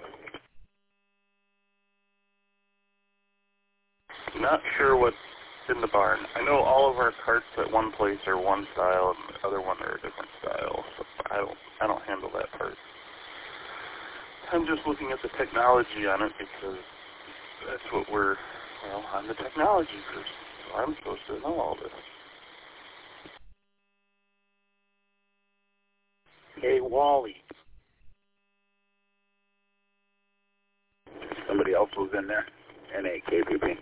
Not sure what's in the barn. I know all of our carts at one place are one style and the other one are a different style. So I don't handle that part. I'm just looking at the technology on it because that's what I'm the technology person, so I'm supposed to know all this. Hey, Wally. Somebody else was in there. NAKPP.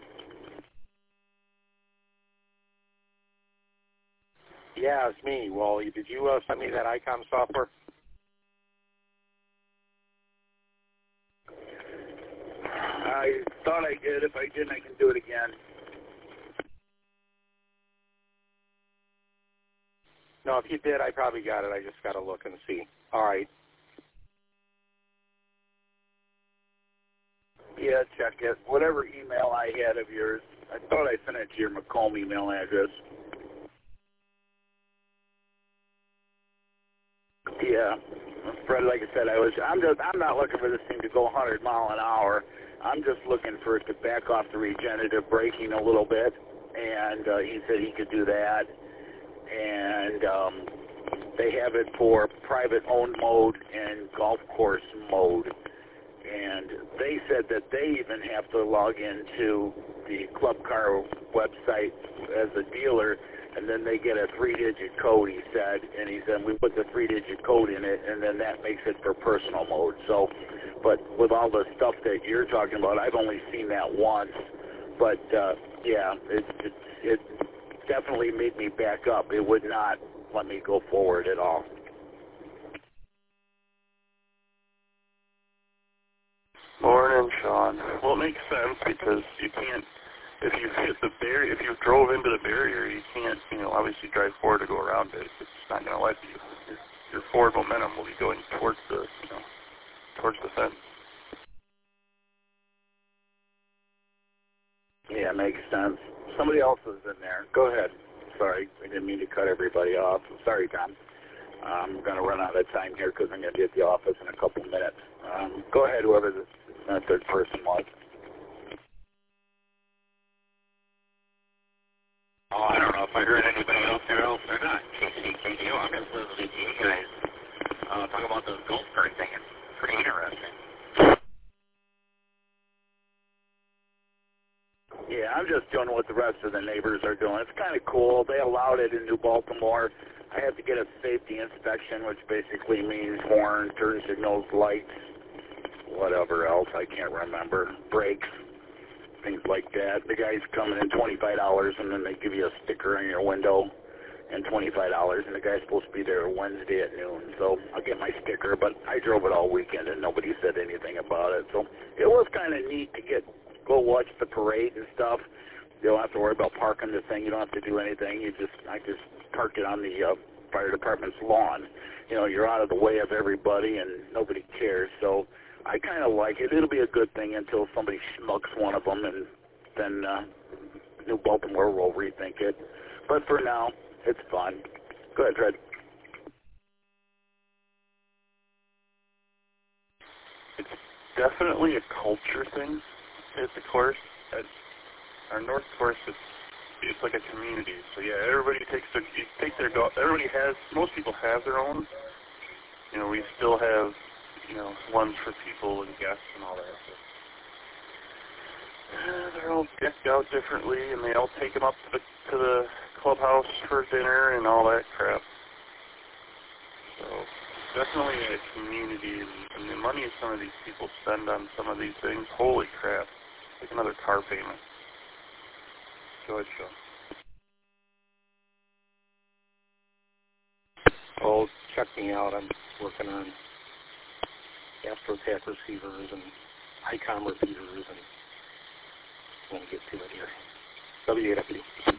Yeah, it's me, Wally. Did you send me that ICOM software? I thought I did. If I didn't, I can do it again. No, if you did, I probably got it. I just got to look and see. All right. Yeah, check it. Whatever email I had of yours, I thought I sent it to your Macomb email address. Yeah, Fred, like I said, I'm not looking for this thing to go 100 miles an hour. I'm just looking for it to back off the regenerative braking a little bit, and he said he could do that. And they have it for private owned mode and golf course mode. And they said that they even have to log into the Club Car website as a dealer and then they get a 3-digit code, he said, and he said we put the 3-digit code in it, and then that makes it for personal mode. So, but with all the stuff that you're talking about, I've only seen that once, but yeah, it definitely made me back up. It would not let me go forward at all. Morning, Sean. Well, it makes sense because you can't, if you hit the barrier, if you drove into the barrier, you can't, obviously drive forward to go around it. It's not going to let you. Your forward momentum will be going towards the, towards the fence. Yeah, makes sense. Somebody else is in there. Go ahead. Sorry, I didn't mean to cut everybody off. Sorry, Tom. I'm going to run out of time here because I'm going to be at the office in a couple minutes. Go ahead, whoever the third person was. Oh, I don't know if I heard anybody else there else or not. KCKDO, I'm just listening to you guys talk about those golf cart thing. It's pretty interesting. Yeah, I'm just doing what the rest of the neighbors are doing. It's kind of cool. They allowed it in New Baltimore. I had to get a safety inspection, which basically means horn, turn signals, lights, whatever else, I can't remember, brakes, things like that. The guys come in $25, and then they give you a sticker on your window and $25, and the guy's supposed to be there Wednesday at noon. So I'll get my sticker, but I drove it all weekend, and nobody said anything about it. So it was kind of neat to go watch the parade and stuff. You don't have to worry about parking the thing. You don't have to do anything. I just parked it on the fire department's lawn. You're out of the way of everybody, and nobody cares. So I kind of like it. It'll be a good thing until somebody schmucks one of them, and then New Baltimore will rethink it. But for now, it's fun. Go ahead, Fred. It's definitely a culture thing at the course. At our north course, it's like a community. So yeah, everybody most people have their own. We still have, ones for people and guests and all that. So, they're all decked out differently, and they all take them up to the clubhouse for dinner and all that crap. So definitely a community, and the money some of these people spend on some of these things, holy crap, like another car payment. Go ahead, Sean. Oh, check me out. I'm working on AstroTac receivers and ICOM repeaters, and I want to get to it here. W8FD.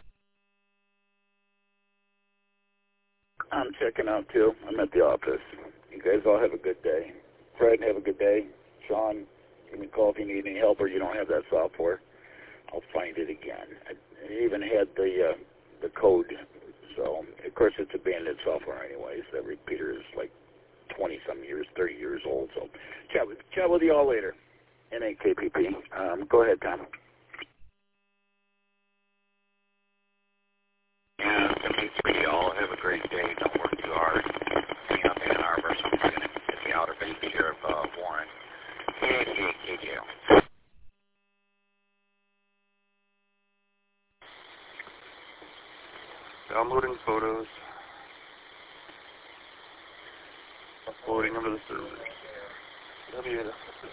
I'm checking out, too. I'm at the office. You guys all have a good day. Fred, have a good day. Sean, give me a call if you need any help or you don't have that software. I'll find it again. I even had the code. So, of course, it's abandoned software anyways. That repeater is like 20-some years, 30 years old. So, chat with you all later. NAKPP. Go ahead, Tom. Yeah, it's going to be 3 y'all. Have a great day. Don't work too hard. Hang up in Ann Arbor, so I'm going to get the outer base here of Warren. KCKDO. Downloading photos, uploading them to the servers.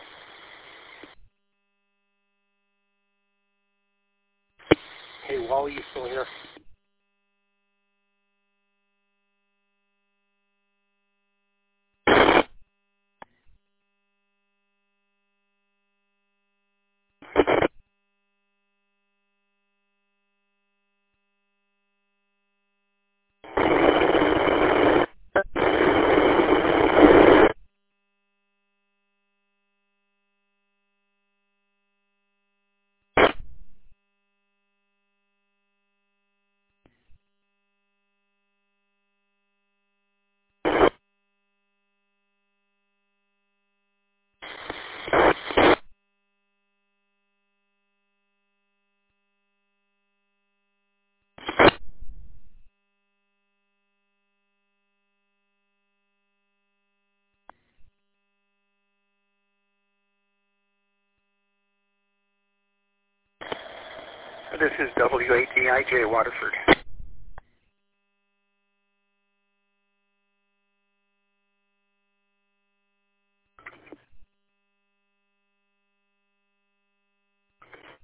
Hey, Wally, you still here? This is WATIJ Waterford.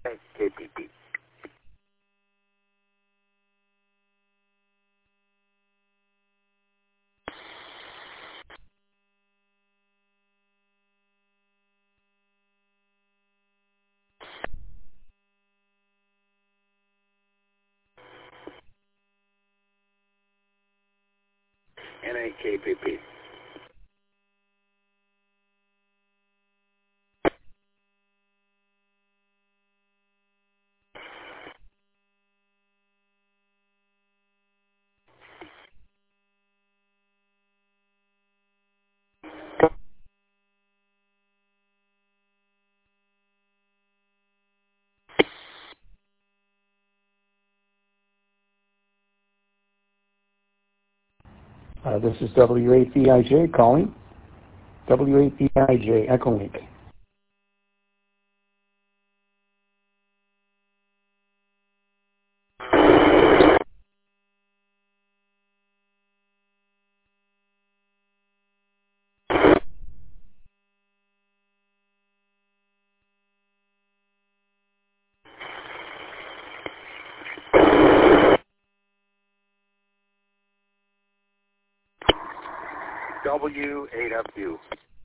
KPP. NAKPP. This is W8VIJ calling. W8VIJ, Echo Link. W8FU.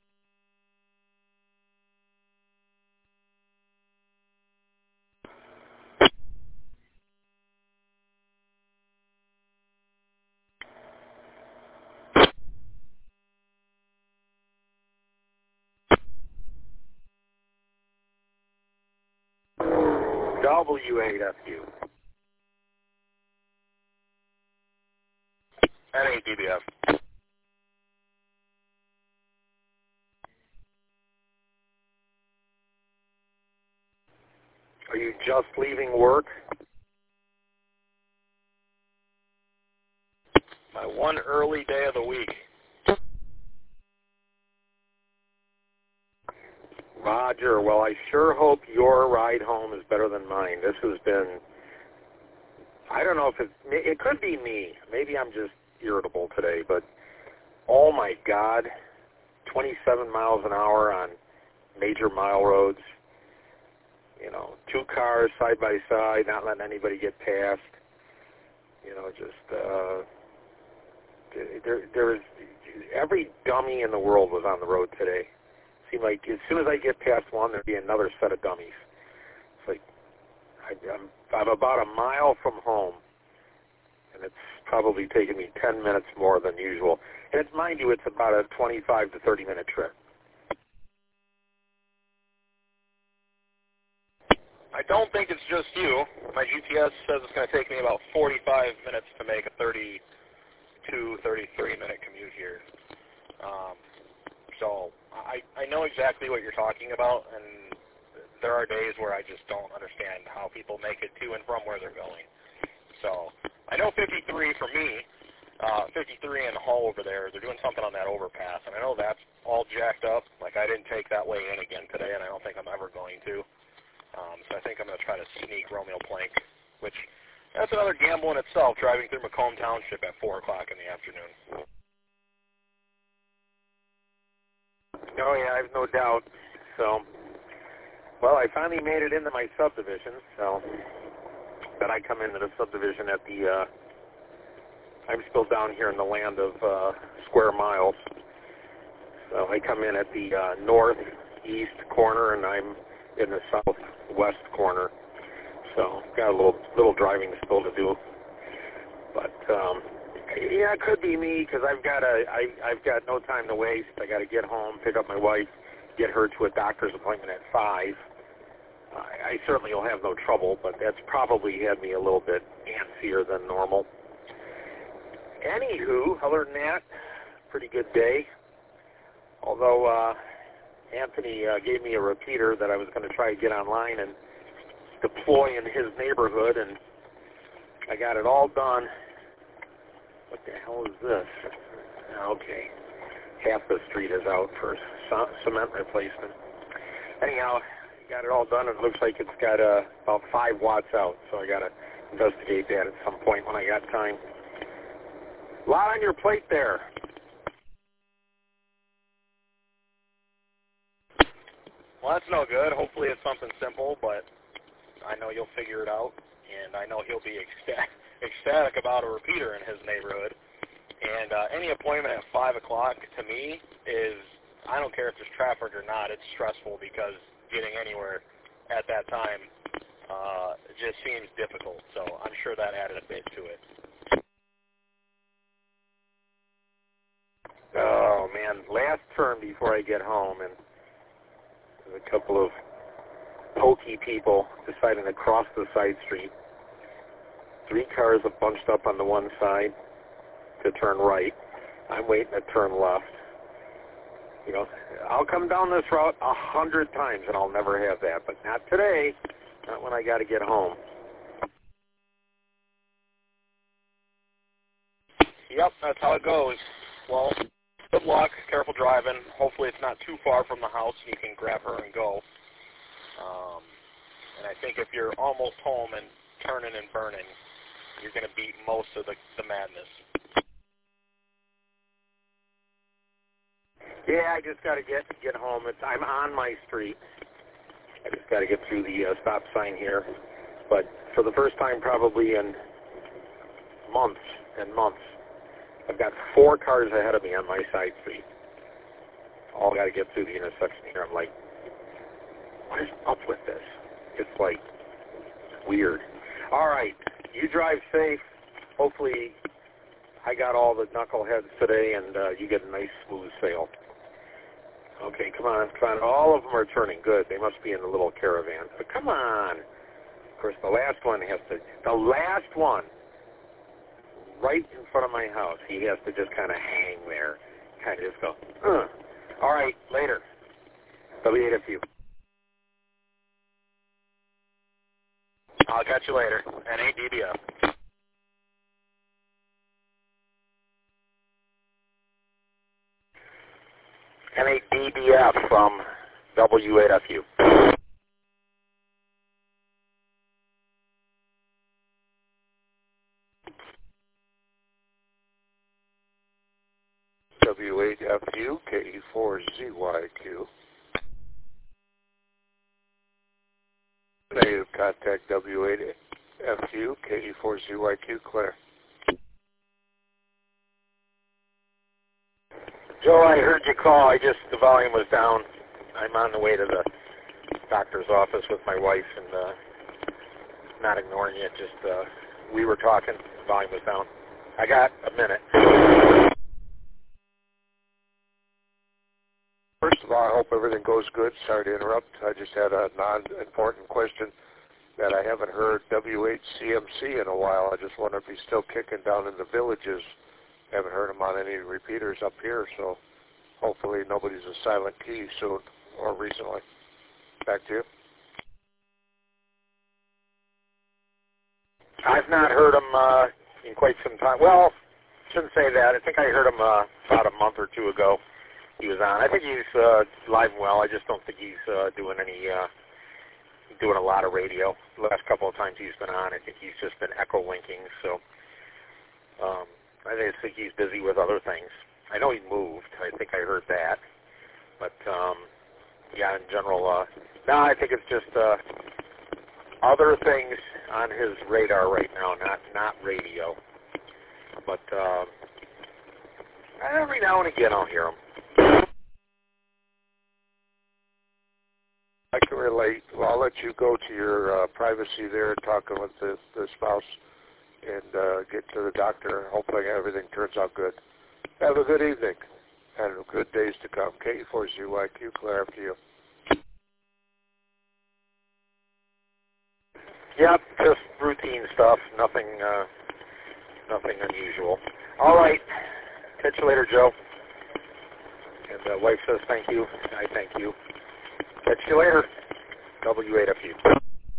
W8FU. NADBF. Are you just leaving work? My one early day of the week. Roger. Well, I sure hope your ride home is better than mine. This has been, I don't know if it could be me. Maybe I'm just irritable today, but oh my God, 27 miles an hour on major mile roads. You know, two cars side by side, not letting anybody get past. You know, just there was every dummy in the world was on the road today. Seemed like as soon as I get past one, there'd be another set of dummies. It's like I'm about a mile from home, and it's probably taken me 10 minutes more than usual. And it's, mind you, it's about a 25 to 30 minute trip. I don't think it's just you. My GPS says it's going to take me about 45 minutes to make a 32, 33-minute commute here. So I know exactly what you're talking about, and there are days where I just don't understand how people make it to and from where they're going. So I know 53 for me, 53 and Hull over there, they're doing something on that overpass, and I know that's all jacked up. Like, I didn't take that way in again today, and I don't think I'm ever going to. So I think I'm going to try to sneak Romeo Plank, which that's another gamble in itself, driving through Macomb Township at 4 o'clock in the afternoon. Oh, yeah, I have no doubt. So, well, I finally made it into my subdivision, so then I come into the subdivision at the, I'm still down here in the land of square miles. So I come in at the northeast corner, and I'm in the southwest corner, so got a little driving still to do. But yeah, it could be me because I've got no time to waste. I got to get home, pick up my wife, get her to a doctor's appointment at 5. I certainly will have no trouble, but that's probably had me a little bit antsier than normal. Anywho, other than that, pretty good day. Although Anthony gave me a repeater that I was going to try to get online and deploy in his neighborhood, and I got it all done. What the hell is this? Okay. Half the street is out for cement replacement. Anyhow, got it all done, and it looks like it's got about 5 watts out, so I got to investigate that at some point when I got time. A lot on your plate there. Well, that's no good. Hopefully it's something simple, but I know you'll figure it out, and I know he'll be ecstatic about a repeater in his neighborhood. And any appointment at 5 o'clock, to me, is, I don't care if there's traffic or not, it's stressful because getting anywhere at that time it just seems difficult. So I'm sure that added a bit to it. Oh, man, last turn before I get home, and there's a couple of pokey people deciding to cross the side street. 3 cars have bunched up on the one side to turn right. I'm waiting to turn left. You know, I'll come down this route 100 times, and I'll never have that, but not today, not when I got to get home. Yep, that's how it goes. Well, good luck, careful driving. Hopefully it's not too far from the house and you can grab her and go. And I think if you're almost home and turning and burning, you're going to beat most of the madness. Yeah, I just got to get home. I'm on my street. I just got to get through the stop sign here. But for the first time probably in months and months, I've got 4 cars ahead of me on my side street. All got to get through the intersection here. I'm like, what is up with this? It's like weird. All right, you drive safe. Hopefully I got all the knuckleheads today and you get a nice smooth sail. Okay, come on. All of them are turning good. They must be in the little caravan. But come on. Of course, the last one right in front of my house, he has to just kind of hang there, kind of just go, All right, later. W8FU. I'll catch you later. NADBF. NADBF from W8FU. W8FU, KE4ZYQ. Negative contact W8FU, KE4ZYQ, Claire. Joe, I heard you call. The volume was down. I'm on the way to the doctor's office with my wife and not ignoring you. We were talking. The volume was down. I got a minute. First of all, I hope everything goes good. Sorry to interrupt. I just had a non-important question that I haven't heard W8CMC in a while. I just wonder if he's still kicking down in the villages. Haven't heard him on any repeaters up here, so hopefully nobody's a silent key soon or recently. Back to you. I've not heard him in quite some time. Well, shouldn't say that. I think I heard him about a month or two ago. He was on. I think he's live and well. I just don't think he's doing a lot of radio. The last couple of times he's been on, I think he's just been echo linking. So I think he's busy with other things. I know he moved. I think I heard that. But yeah, in general, no, I think it's just other things on his radar right now, not radio. But every now and again I'll hear him. I can relate. Well, I'll let you go to your privacy there, talking with the spouse, and get to the doctor. Hopefully everything turns out good. Have a good evening and good days to come. KE4ZYQ, Claire, after you. Yep, just routine stuff. Nothing unusual. All right. Catch you later, Joe. And wife says thank you. I thank you. Catch you later. W8FU.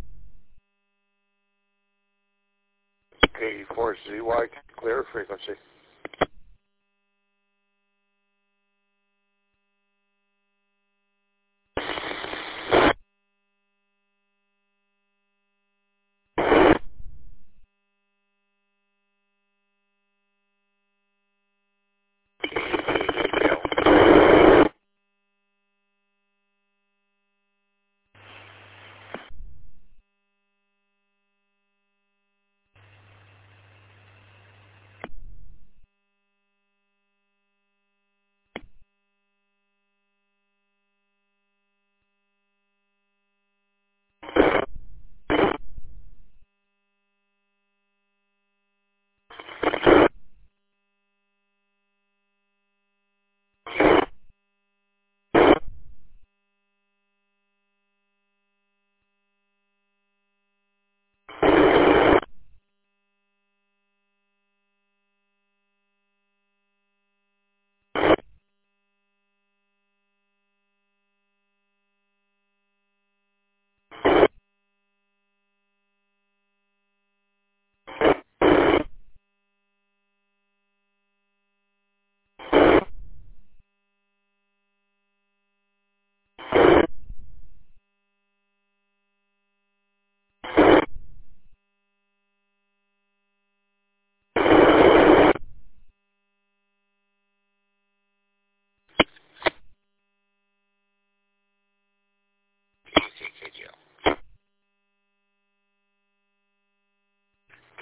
KE4ZYQ, clear frequency.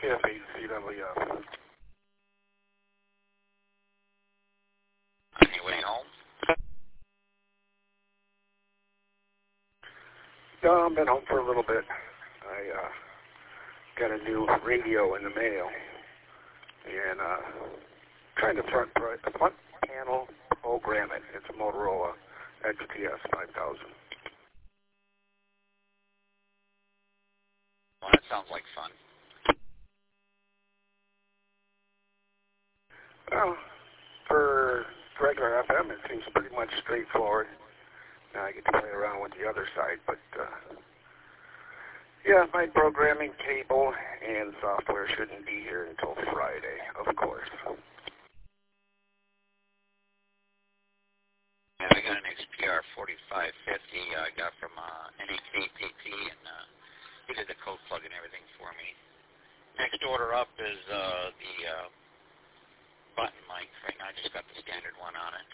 KF8CWF. On your way home? No, I've been home for a little bit. I got a new radio in the mail, and trying to front panel program it. It's a Motorola XTS 5000. Well, that sounds like fun. Well, for regular FM, it seems pretty much straightforward. Now I get to play around with the other side, but yeah, my programming table and software shouldn't be here until Friday, of course. Yeah, I got an XPR 4550 I got from NAKPP, and he did the code plug and everything for me. Next order up is the button mic. Right now I just got the standard one on it.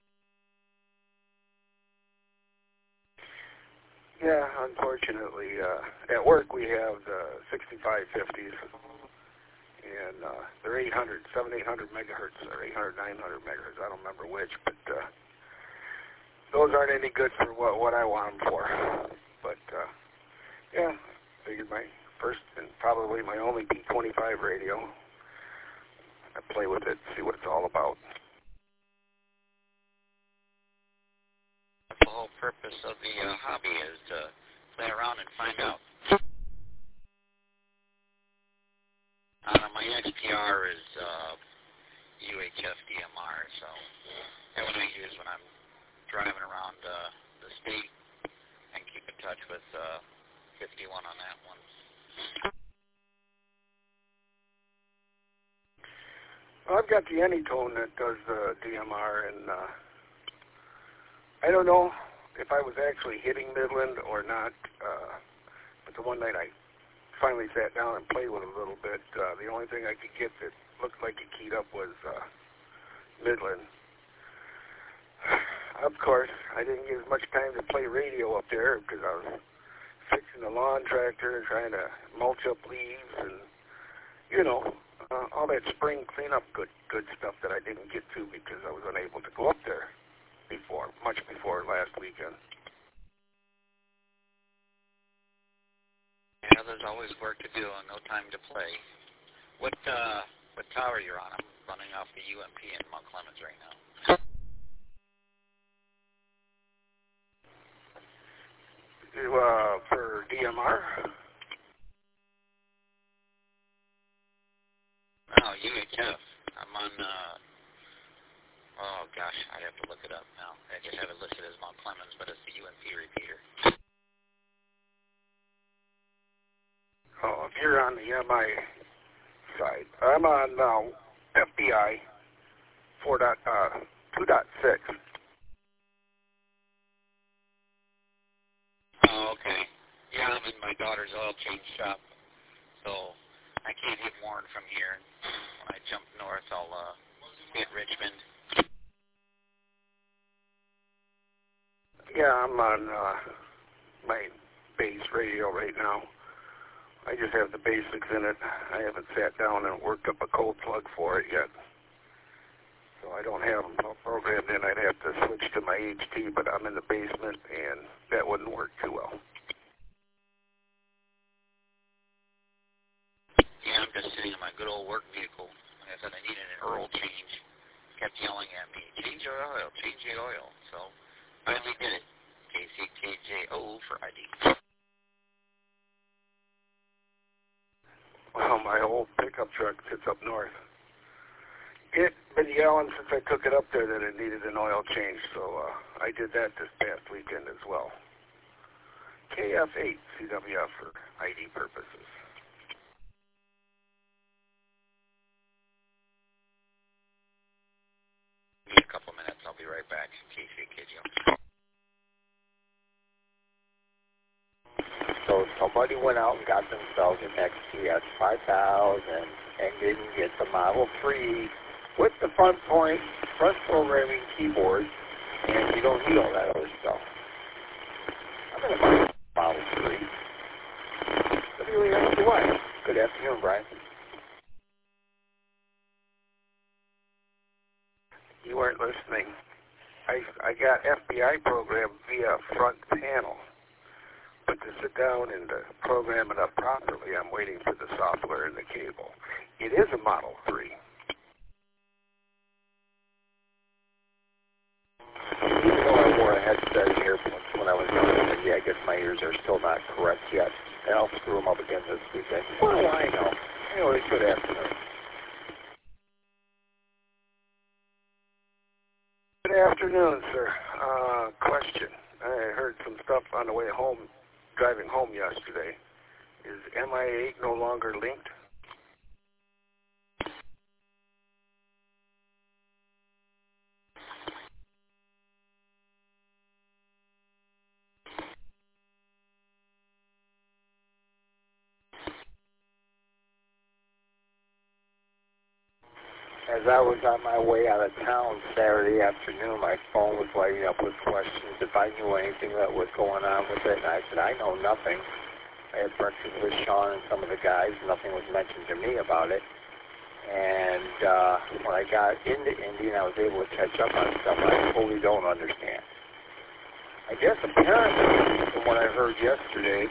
Yeah, unfortunately, at work we have the 6550s, and they're 800, 700-800 megahertz, or 800, 900 megahertz, I don't remember which, but those aren't any good for what I want them for. But, yeah, figured my first and probably my only P25 radio. I play with it, see what it's all about. The whole purpose of the hobby is to play around and find out. My XPR is UHF DMR, so that one I use when I'm driving around the state and keep in touch with 51 on that one. Well, I've got the Anytone that does DMR, and I don't know if I was actually hitting Midland or not, but the one night I finally sat down and played with it a little bit, the only thing I could get that looked like it keyed up was Midland. Of course, I didn't get as much time to play radio up there because I was fixing the lawn tractor and trying to mulch up leaves and, you know, all that spring cleanup good stuff that I didn't get to because I was unable to go up there much before last weekend. Yeah, there's always work to do and no time to play. What tower you're on? I'm running off the UMP in Mount Clemens right now. For DMR? Oh, UHF. I'm on, oh gosh, I'd have to look it up now. I just have it listed as Mount Clemens, but it's the UMP repeater. Oh, if you're on the MI side, I'm on FBI 2.6. Oh, okay. Yeah, I'm in my daughter's oil change shop, so I can't hit Warren from here. When I jump north, I'll hit Richmond. Yeah, I'm on my base radio right now. I just have the basics in it. I haven't sat down and worked up a cold plug for it yet. So I don't have them all programmed in. I'd have to switch to my HT, but I'm in the basement, and that wouldn't work too well. Yeah, I'm just sitting in my good old work vehicle. Like I said, I needed an oil change. Kept yelling at me, change your oil, change your oil. So finally did it. KCKJO for ID. Well, my old pickup truck sits up north. It's been yelling since I took it up there that it needed an oil change, so I did that this past weekend as well. KF8CWF for ID purposes. Give me a couple minutes. I'll be right back. KCKJO. So somebody went out and got themselves an XTS 5000 and didn't get the Model 3 with the front programming keyboard, and you don't need all that other stuff. I'm going to buy a Model 3. WAFTY. Good afternoon, Brian. You weren't listening. I got FBI programmed via front panel. But to sit down and program it up properly, I'm waiting for the software and the cable. It is a Model 3. Even though I wore a headset and earphones when I was young, I guess my ears are still not correct yet. And I'll screw them up again this weekend. What do I know? Anyway, good afternoon. Good afternoon, sir. Question. I heard some stuff on the way home, driving home yesterday. Is MI8 no longer linked? As I was on my way out of town Saturday afternoon, my phone was lighting up with questions if I knew anything that was going on with it, and I said, I know nothing. I had breakfast with Sean and some of the guys. Nothing was mentioned to me about it. And when I got into Indy and I was able to catch up on stuff, I totally don't understand. I guess apparently, from what I heard yesterday,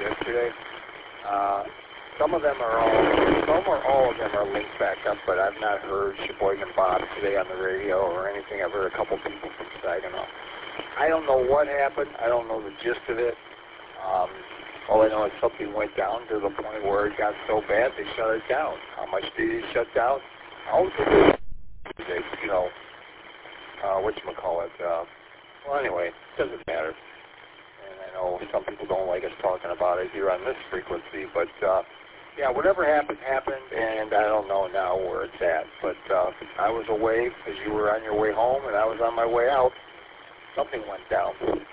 some of them are all of them are linked back up, but I've not heard Sheboygan Bob today on the radio or anything. I've heard a couple people from Saginaw. I don't know what happened. I don't know the gist of it. All I know is something went down to the point where it got so bad they shut it down. How much did it shut down? How did they, whatchamacallit? Well, anyway, it doesn't matter. And I know some people don't like us talking about it here on this frequency, but yeah, whatever happened, and I don't know now where it's at. But I was away because you were on your way home, and I was on my way out. Something went down.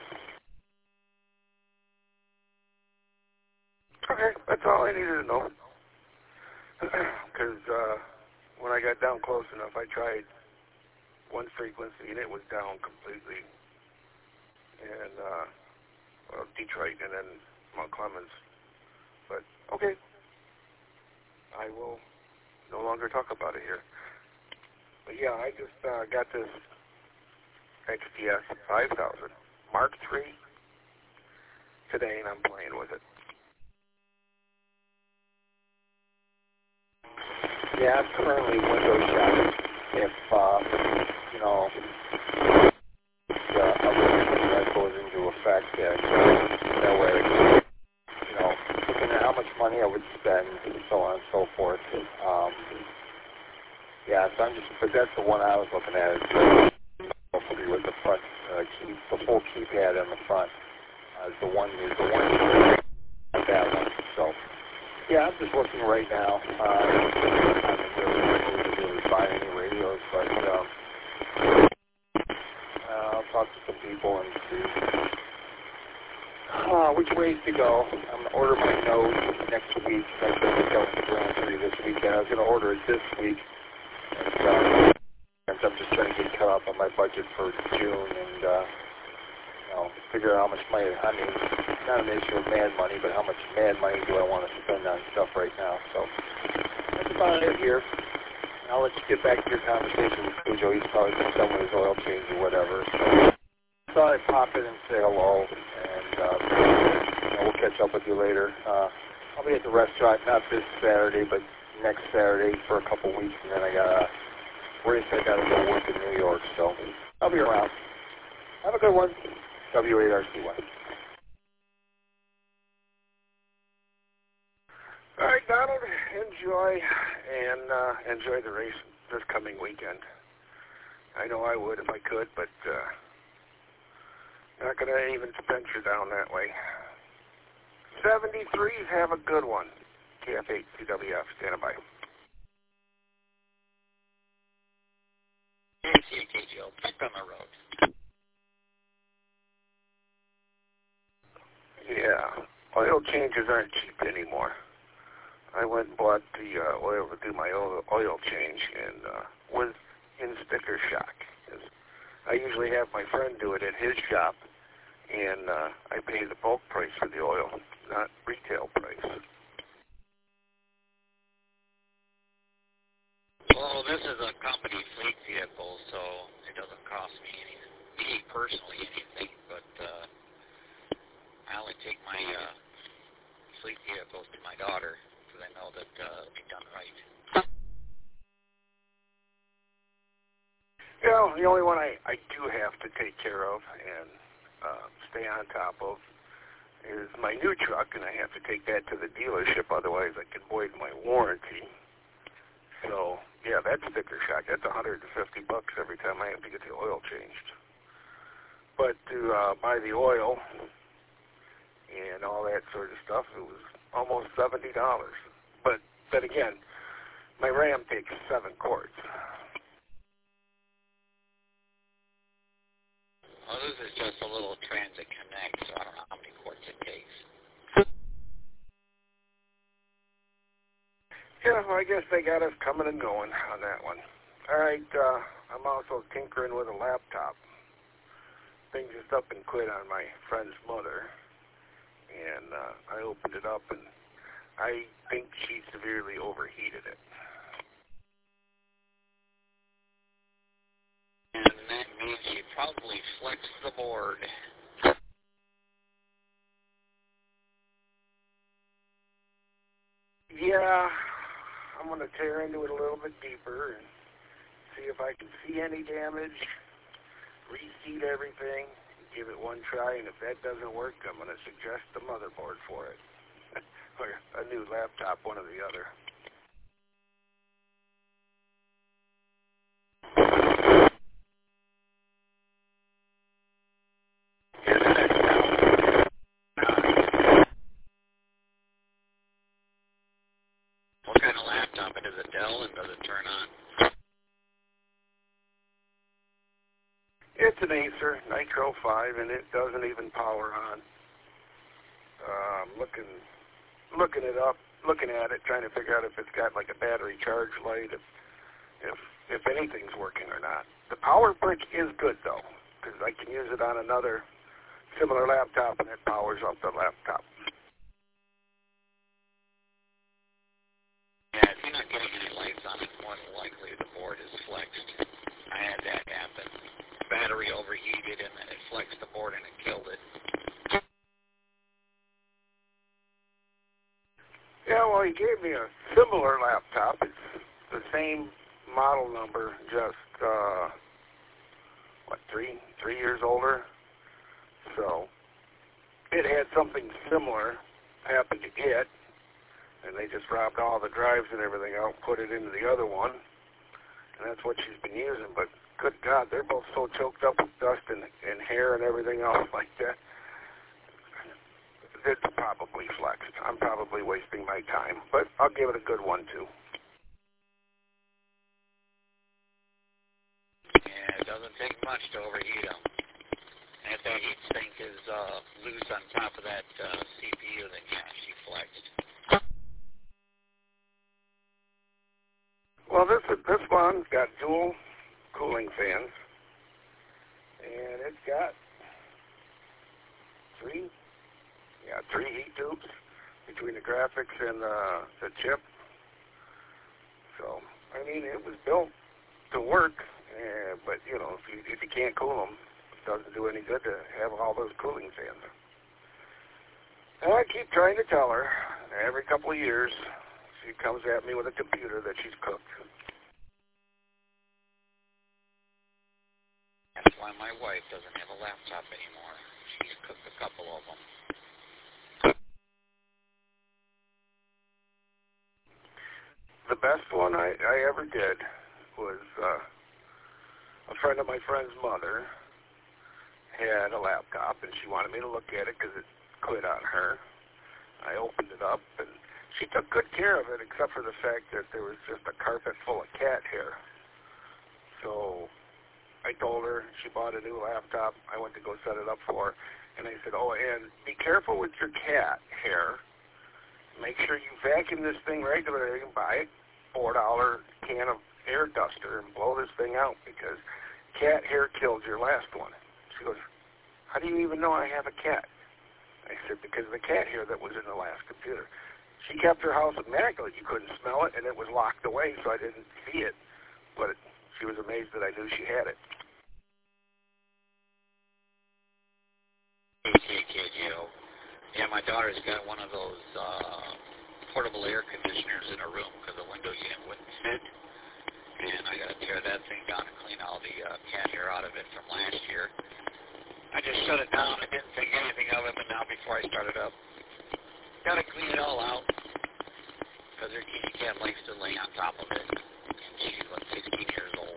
Okay, that's all I needed to know. Because when I got down close enough, I tried one frequency, and it was down completely. And, Detroit, and then Mount Clemens. But, okay. I will no longer talk about it here. But yeah, I just got this XTS 5000 Mark III today, and I'm playing with it. Yeah, I'm currently window shopping. If, that goes into effect, that way, looking at how much money I would spend, and so on and so forth. Yeah, so but that's the one I was looking at. Hopefully with the front the full keypad on the front. The one that one. So, yeah, I'm just looking right now. I'm not really buying any radios, but I'll talk to some people and see which ways to go. I'm going to order my nose next week. I'm going to go to Grand Prix this weekend. I was going to order it this week. And I'm just trying to get cut off on my budget for June and figure out how much money. I mean, it's not an issue of mad money, but how much mad money do I want to spend on stuff right now? So that's about it here. I'll let you get back to your conversation with Cujo. He's probably been done with his oil change or whatever. So I thought I'd pop in and say hello, and we'll catch up with you later. I'll be at the restaurant not this Saturday, but next Saturday for a couple weeks, and then I got a race I got to go work in New York, so I'll be around. Have a good one. W8RC1. All right, Donald, enjoy the race this coming weekend. I know I would if I could, but not going to even venture down that way. 73s, have a good one. KF8 CWF, stand by. KCKGO, back on the road. Yeah, oil changes aren't cheap anymore. I went and bought the oil to do my oil change and was in sticker shock. I usually have my friend do it at his shop, and I pay the bulk price for the oil, not retail price. Well, this is a company fleet vehicle, so cost me personally anything, but I only take my fleet vehicles to my daughter because I know that it'll be done right. Yeah, the only one I do have to take care of and stay on top of is my new truck, and I have to take that to the dealership, otherwise I can void my warranty. So, yeah, that's sticker shock. That's $150 every time I have to get the oil changed. But to buy the oil and all that sort of stuff, it was almost $70. But then again, my Ram takes 7 quarts. Well, this is just a little Transit Connect, so I don't know how many quarts it takes. Yeah, well, I guess they got us coming and going on that one. All right, I'm also tinkering with a laptop. Thing just up and quit on my friend's mother, and I opened it up, and I think she severely overheated it. And that means she probably flexed the board. Yeah, I'm going to tear into it a little bit deeper and see if I can see any damage, reseat everything, give it one try, and if that doesn't work, I'm going to suggest the motherboard for it. Or a new laptop, one or the other. What kind of laptop? It is a Dell, and does it turn on? It's an Acer Nitro 5, and it doesn't even power on. Looking it up, looking at it, trying to figure out if it's got like a battery charge light, if anything's working or not. The power brick is good though, because I can use it on another similar laptop, and it powers up the laptop. Yeah, if you're not getting any lights on it, more than likely the board is flexed. I had that happen. Battery overheated, and then it flexed the board, and it killed it. Yeah, well, he gave me a similar laptop. It's the same model number, just, 3 years older. So it had something similar happen to get, and they just robbed all the drives and everything out, put it into the other one, and that's what she's been using. But good God, they're both so choked up with dust and hair and everything else like that. It's probably flexed. I'm probably wasting my time, but I'll give it a good one, too. Yeah, it doesn't take much to overheat them. And if that heat sink is loose on top of that CPU, then yeah, she flexed. Well, this one's got dual cooling fans, and it's got three heat tubes between the graphics and the chip. So, I mean, it was built to work, but, you know, if you can't cool them, it doesn't do any good to have all those cooling fans. And I keep trying to tell her, every couple of years, she comes at me with a computer that she's cooked. That's why my wife doesn't have a laptop anymore. She's cooked a couple of them. The best one I ever did was a friend of my friend's mother had a laptop, and she wanted me to look at it because it quit on her. I opened it up, and she took good care of it, except for the fact that there was just a carpet full of cat hair. So I told her, she bought a new laptop. I went to go set it up for her, and I said, oh, and be careful with your cat hair. Make sure you vacuum this thing regularly and buy a $4 can of air duster and blow this thing out, because cat hair killed your last one. She goes, how do you even know I have a cat? I said, because of the cat hair that was in the last computer. She kept her house immaculate. You couldn't smell it, and it was locked away, so I didn't see it. But she was amazed that I knew she had it. KKJO. Yeah, my daughter's got one of those portable air conditioners in her room because the window unit wouldn't fit. And I got to tear that thing down and clean all the cat hair out of it from last year. I just shut it down. I didn't think anything of it, but now before I start it up, got to clean it all out because her kitty cat likes to lay on top of it. And she's, 16 years old.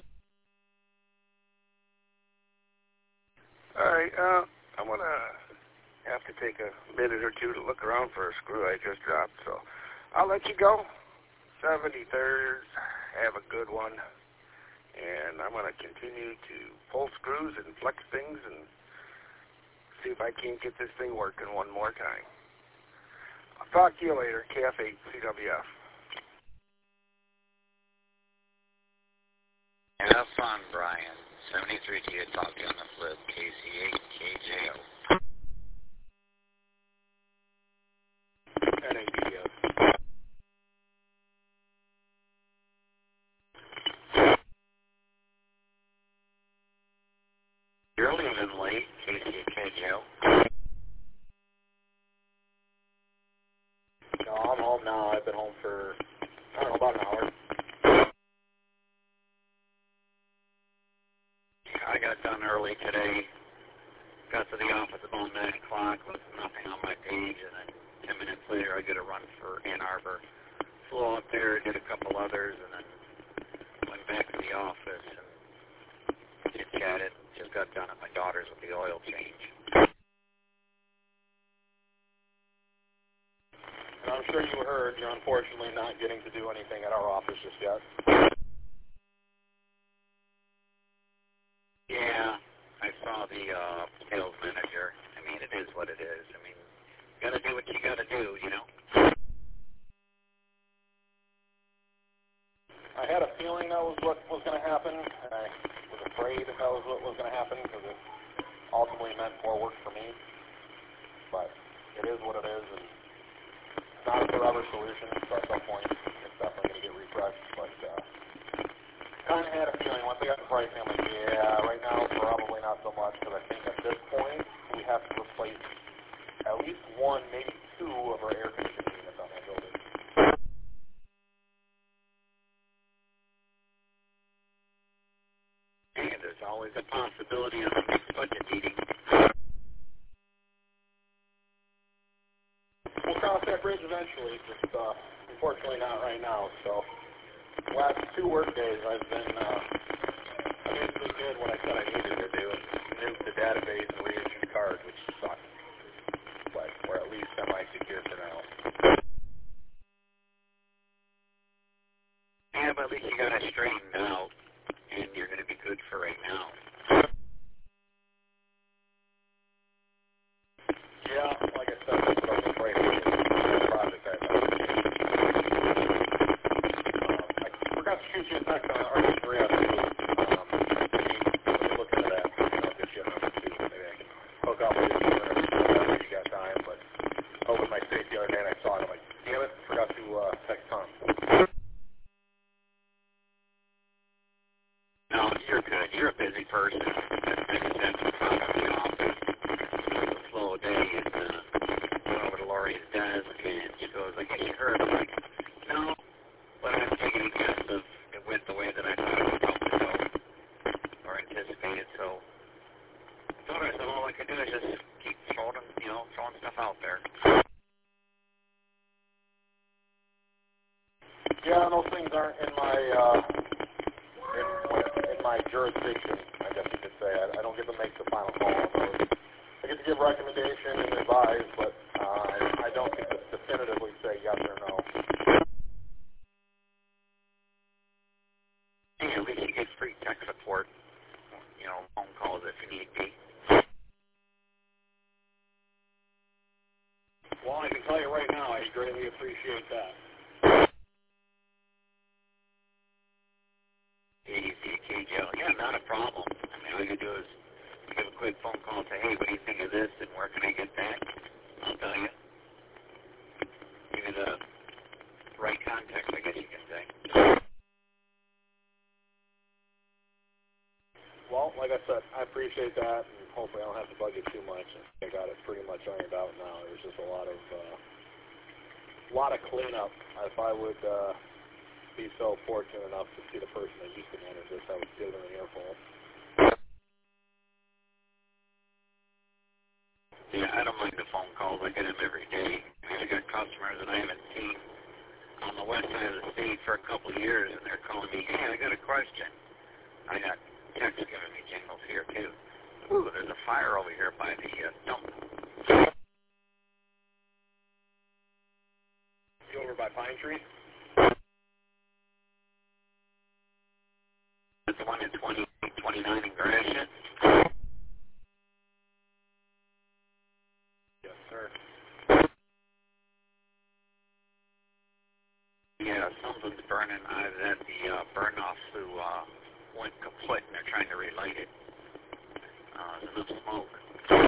All right, I'm going to have to take a minute or two to look around for a screw I just dropped, so I'll let you go. 73rd, have a good one, and I'm going to continue to pull screws and flex things and see if I can't get this thing working one more time. I'll talk to you later, KF8 CWF. Have fun, Brian. 73T had talked to you on the flip, KC8 KJO. NADS. You're leaving late, KC8 KJO. No, I'm home now. I've been home for, I don't know, about an hour. I got done early today. Got to the office about 9 o'clock with nothing on my page, and then 10 minutes later I get a run for Ann Arbor. Flew up there, did a couple others, and then went back to the office and chit-chatted. Just got done at my daughter's with the oil change. And I'm sure you heard you're unfortunately not getting to do anything at our office just yet. Yeah, I saw the sales manager. I mean, it is what it is. I mean, you got to do what you got to do, you know? I had a feeling that was what was going to happen, and I was afraid that was what was going to happen because it ultimately meant more work for me. But it is what it is, and it's not a forever solution, so at some point it's definitely going to get refreshed. But kind of had a feeling once I got the pricing, I'm like, yeah, right now probably not so much, because I think at this point we have to replace at least one, maybe two of our air conditioning units on that building. And there's always a possibility of a next budget meeting. We'll cross that bridge eventually, just unfortunately not right now. So last 2 work days I've been basically did what I said I needed to do, and nuke the database and reissue cards, which sucks. But we're at least semi-secure for now. Yeah, but at least you got it straightened out, and you're going to be good for right now. Yeah, like I said, that's what I was afraid of. The project I forgot to shoot you a text on RG3 after you look into that. I'll get you a number too. Maybe I can hook up with you whenever you got time. But I opened my safe the other day and I saw it. I'm like, damn it, forgot to text Tom. No, you're good. You're a busy person. I just had some time at the office. It was a slow day, and went over to Lori's desk, and she goes, I guess you heard. I'm like, no, but I'm taking a guess of it went the way that I thought it was supposed to go, or anticipated. So I told her, I said, all I can do is just keep throwing stuff out there. Yeah, those things aren't in my in my jurisdiction, I guess you could say. I don't get to make the final call on those. I get to give recommendation and advise, but I don't get to definitively say yes or no. Yeah, at least you get free tech support, phone calls if you need be. Well, I can tell you right now, I greatly appreciate that. Yeah, not a problem. I mean, all you do is give a quick phone call and say, hey, what do you think of this, and where can I get that? I'll tell you. Give you the right context, I guess you can say. Well, like I said, I appreciate that, and hopefully I don't have to bug you too much. I got it pretty much ironed out now. There's just a lot of cleanup. If I would be so fortunate enough to see the person that used to manage this, I would give them an earful. Yeah, I don't mind the phone calls. I get them every day. I got customers that I haven't seen on the west side of the state for a couple of years, and they're calling me, hey, I got a question. I got texts giving me jingles here, too. Ooh, there's a fire over here by the dump. You over by Pine Tree? That's the one in 2029 in Gratiot. Yes, sir. Yeah, something's burning. I was at the burn-offs who went kaput, and they're trying to relight it. There's enough smoke.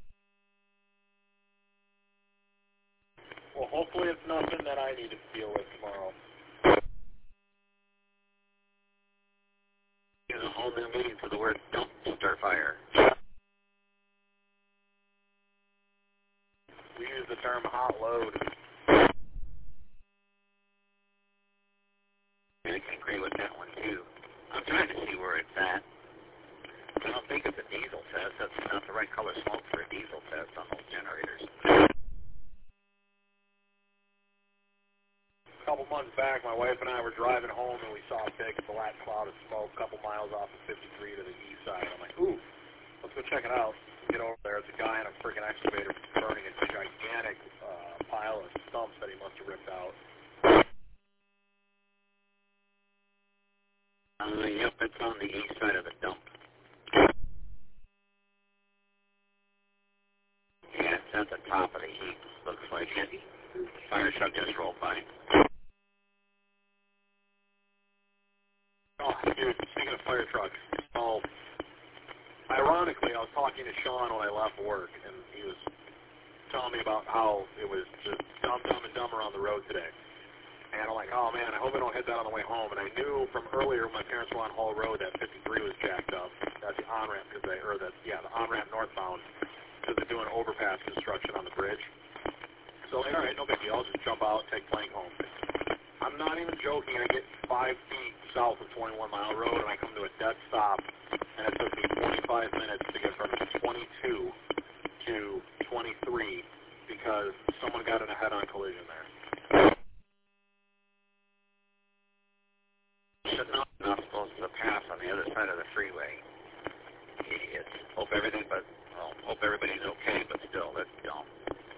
Well, hopefully it's nothing that I need to deal with tomorrow. There's a whole new meaning for the word dumpster fire. We use the term hot load. I can agree with that one, too. I'm trying to see where it's at. I don't think it's a diesel test. That's not the right color smoke for a diesel test on those generators. A couple months back, my wife and I were driving home, and we saw a big black cloud of smoke a couple miles off of 53 to the east side. I'm like, ooh, let's go check it out. We get over there. It's a guy in a freaking excavator burning a gigantic pile of stumps that he must have ripped out. Yep, it's on the east side of the dump. Yeah, it's at the top of the heap, looks like it. Fire truck just rolled by. Oh, dude, speaking of fire trucks, so ironically, I was talking to Sean when I left work, and he was telling me about how it was just dumb and dumber on the road today. And I'm like, oh man, I hope I don't hit that on the way home. And I knew from earlier when my parents were on Hall Road that 53 was jacked up. That's the on-ramp, the on-ramp northbound, because they're doing overpass construction on the bridge. So like, all right, no big deal. I'll just jump out, take Plank home. I'm not even joking. I get 5 feet south of 21 Mile Road, and I come to a dead stop, and it took me 45 minutes to get from 22 to 23 because someone got in a head-on collision there. Should not supposed to pass on the other side of the freeway. Idiots. Hope everybody's okay, but still, that's dumb.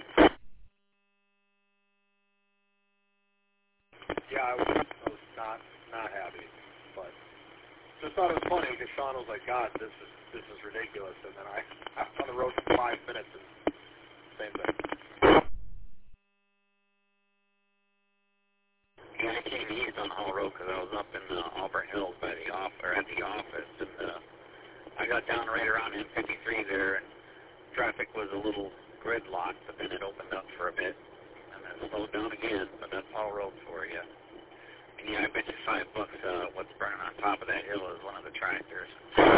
Yeah, I was not happy, but just thought it was funny because Sean was like, God, this is ridiculous, and then I was on the road for 5 minutes and same thing. Yeah, I came east on Hall Road because I was up in Auburn Hills by the at the office, and I got down right around M53 there, and traffic was a little gridlocked, but then it opened up for a bit, and then slowed down again, but that's Hall Road for you. And yeah, I bet you $5 what's burning on top of that hill is one of the tractors.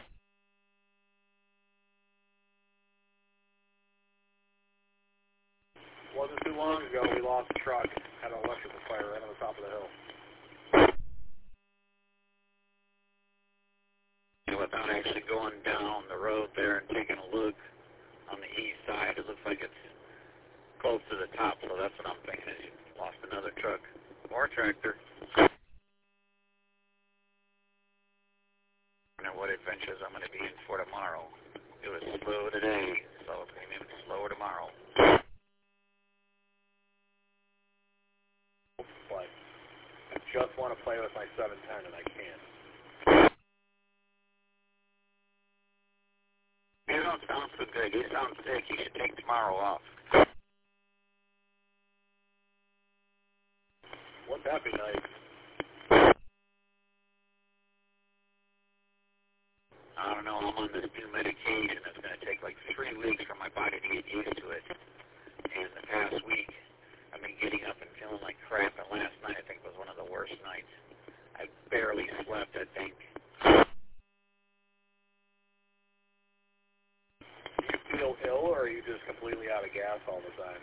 Wasn't too long ago we lost a truck, had an electrical fire right on the top of the hill. Without actually going down the road there and taking a look on the east side, it looks like it's close to the top, so that's what I'm thinking is you lost another truck or tractor. I don't know what adventures I'm going to be in for tomorrow. It was slow today, so it's going to be even slower tomorrow. But I just want to play with my 710 and I can't. You don't sound so good. You sound sick. You should take tomorrow off. Wouldn't that be nice? I don't know. I'm on this new medication. It's going to take like 3 weeks for my body to get used to it. And the past week, I've been getting up and feeling like crap. And last night, I think, was one of the worst nights. I barely slept, I think. feel ill, or are you just completely out of gas all the time?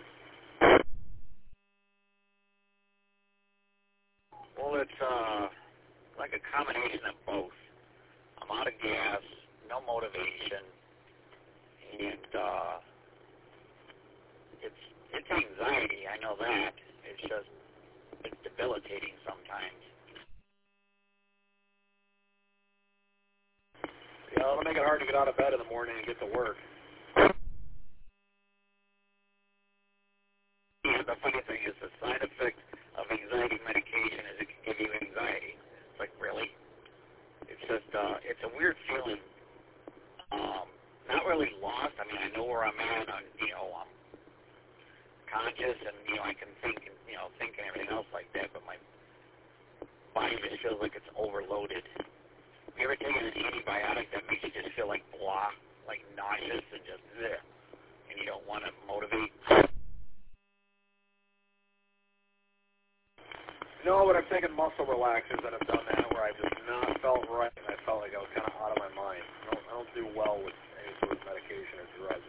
Well, it's like a combination of both. I'm out of gas, no motivation, and it's anxiety. I know that. It's debilitating sometimes. Yeah, it'll make it hard to get out of bed in the morning and get to work. Yeah, the funny thing is the side effect of anxiety medication is it can give you anxiety. It's like, really? It's just, it's a weird feeling. Not really lost. I mean, I know where I'm at. I'm conscious, and, I can think and, think and everything else like that, but my body just feels like it's overloaded. Have you ever taken an antibiotic that makes you just feel like blah, like nauseous and just bleh, and you don't want to motivate? No, but I've taken muscle relaxers that have done that, where I've just not felt right, and I felt like I was kind of out of my mind. I don't do well with any sort of medication or drugs.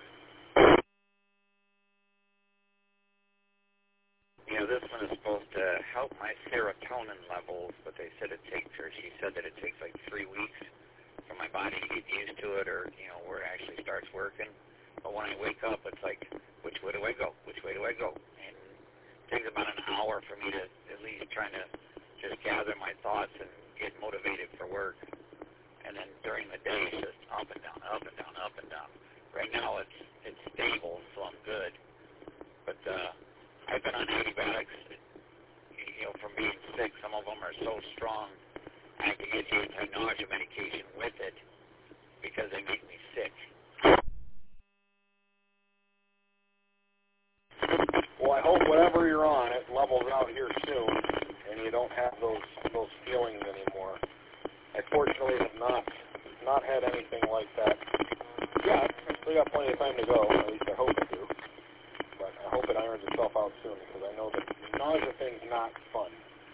This one is supposed to help my serotonin levels, but she said that it takes like 3 weeks for my body to get used to it, or, where it actually starts working. But when I wake up, it's like, which way do I go? Which way do I go? And it takes about an hour for me to at least trying to just gather my thoughts and get motivated for work. And then during the day, it's just up and down, up and down, up and down. Right now, it's stable, so I'm good. But I've been on antibiotics, from being sick. Some of them are so strong, I have to get anti-nausea medication with it because they make me sick. Well, I hope whatever you're on, it levels out here soon, and you don't have those feelings anymore. I fortunately have not had anything like that yet. I still got plenty of time to go, at least I hope I do. But I hope it irons itself out soon, because I know that the nausea thing's not fun.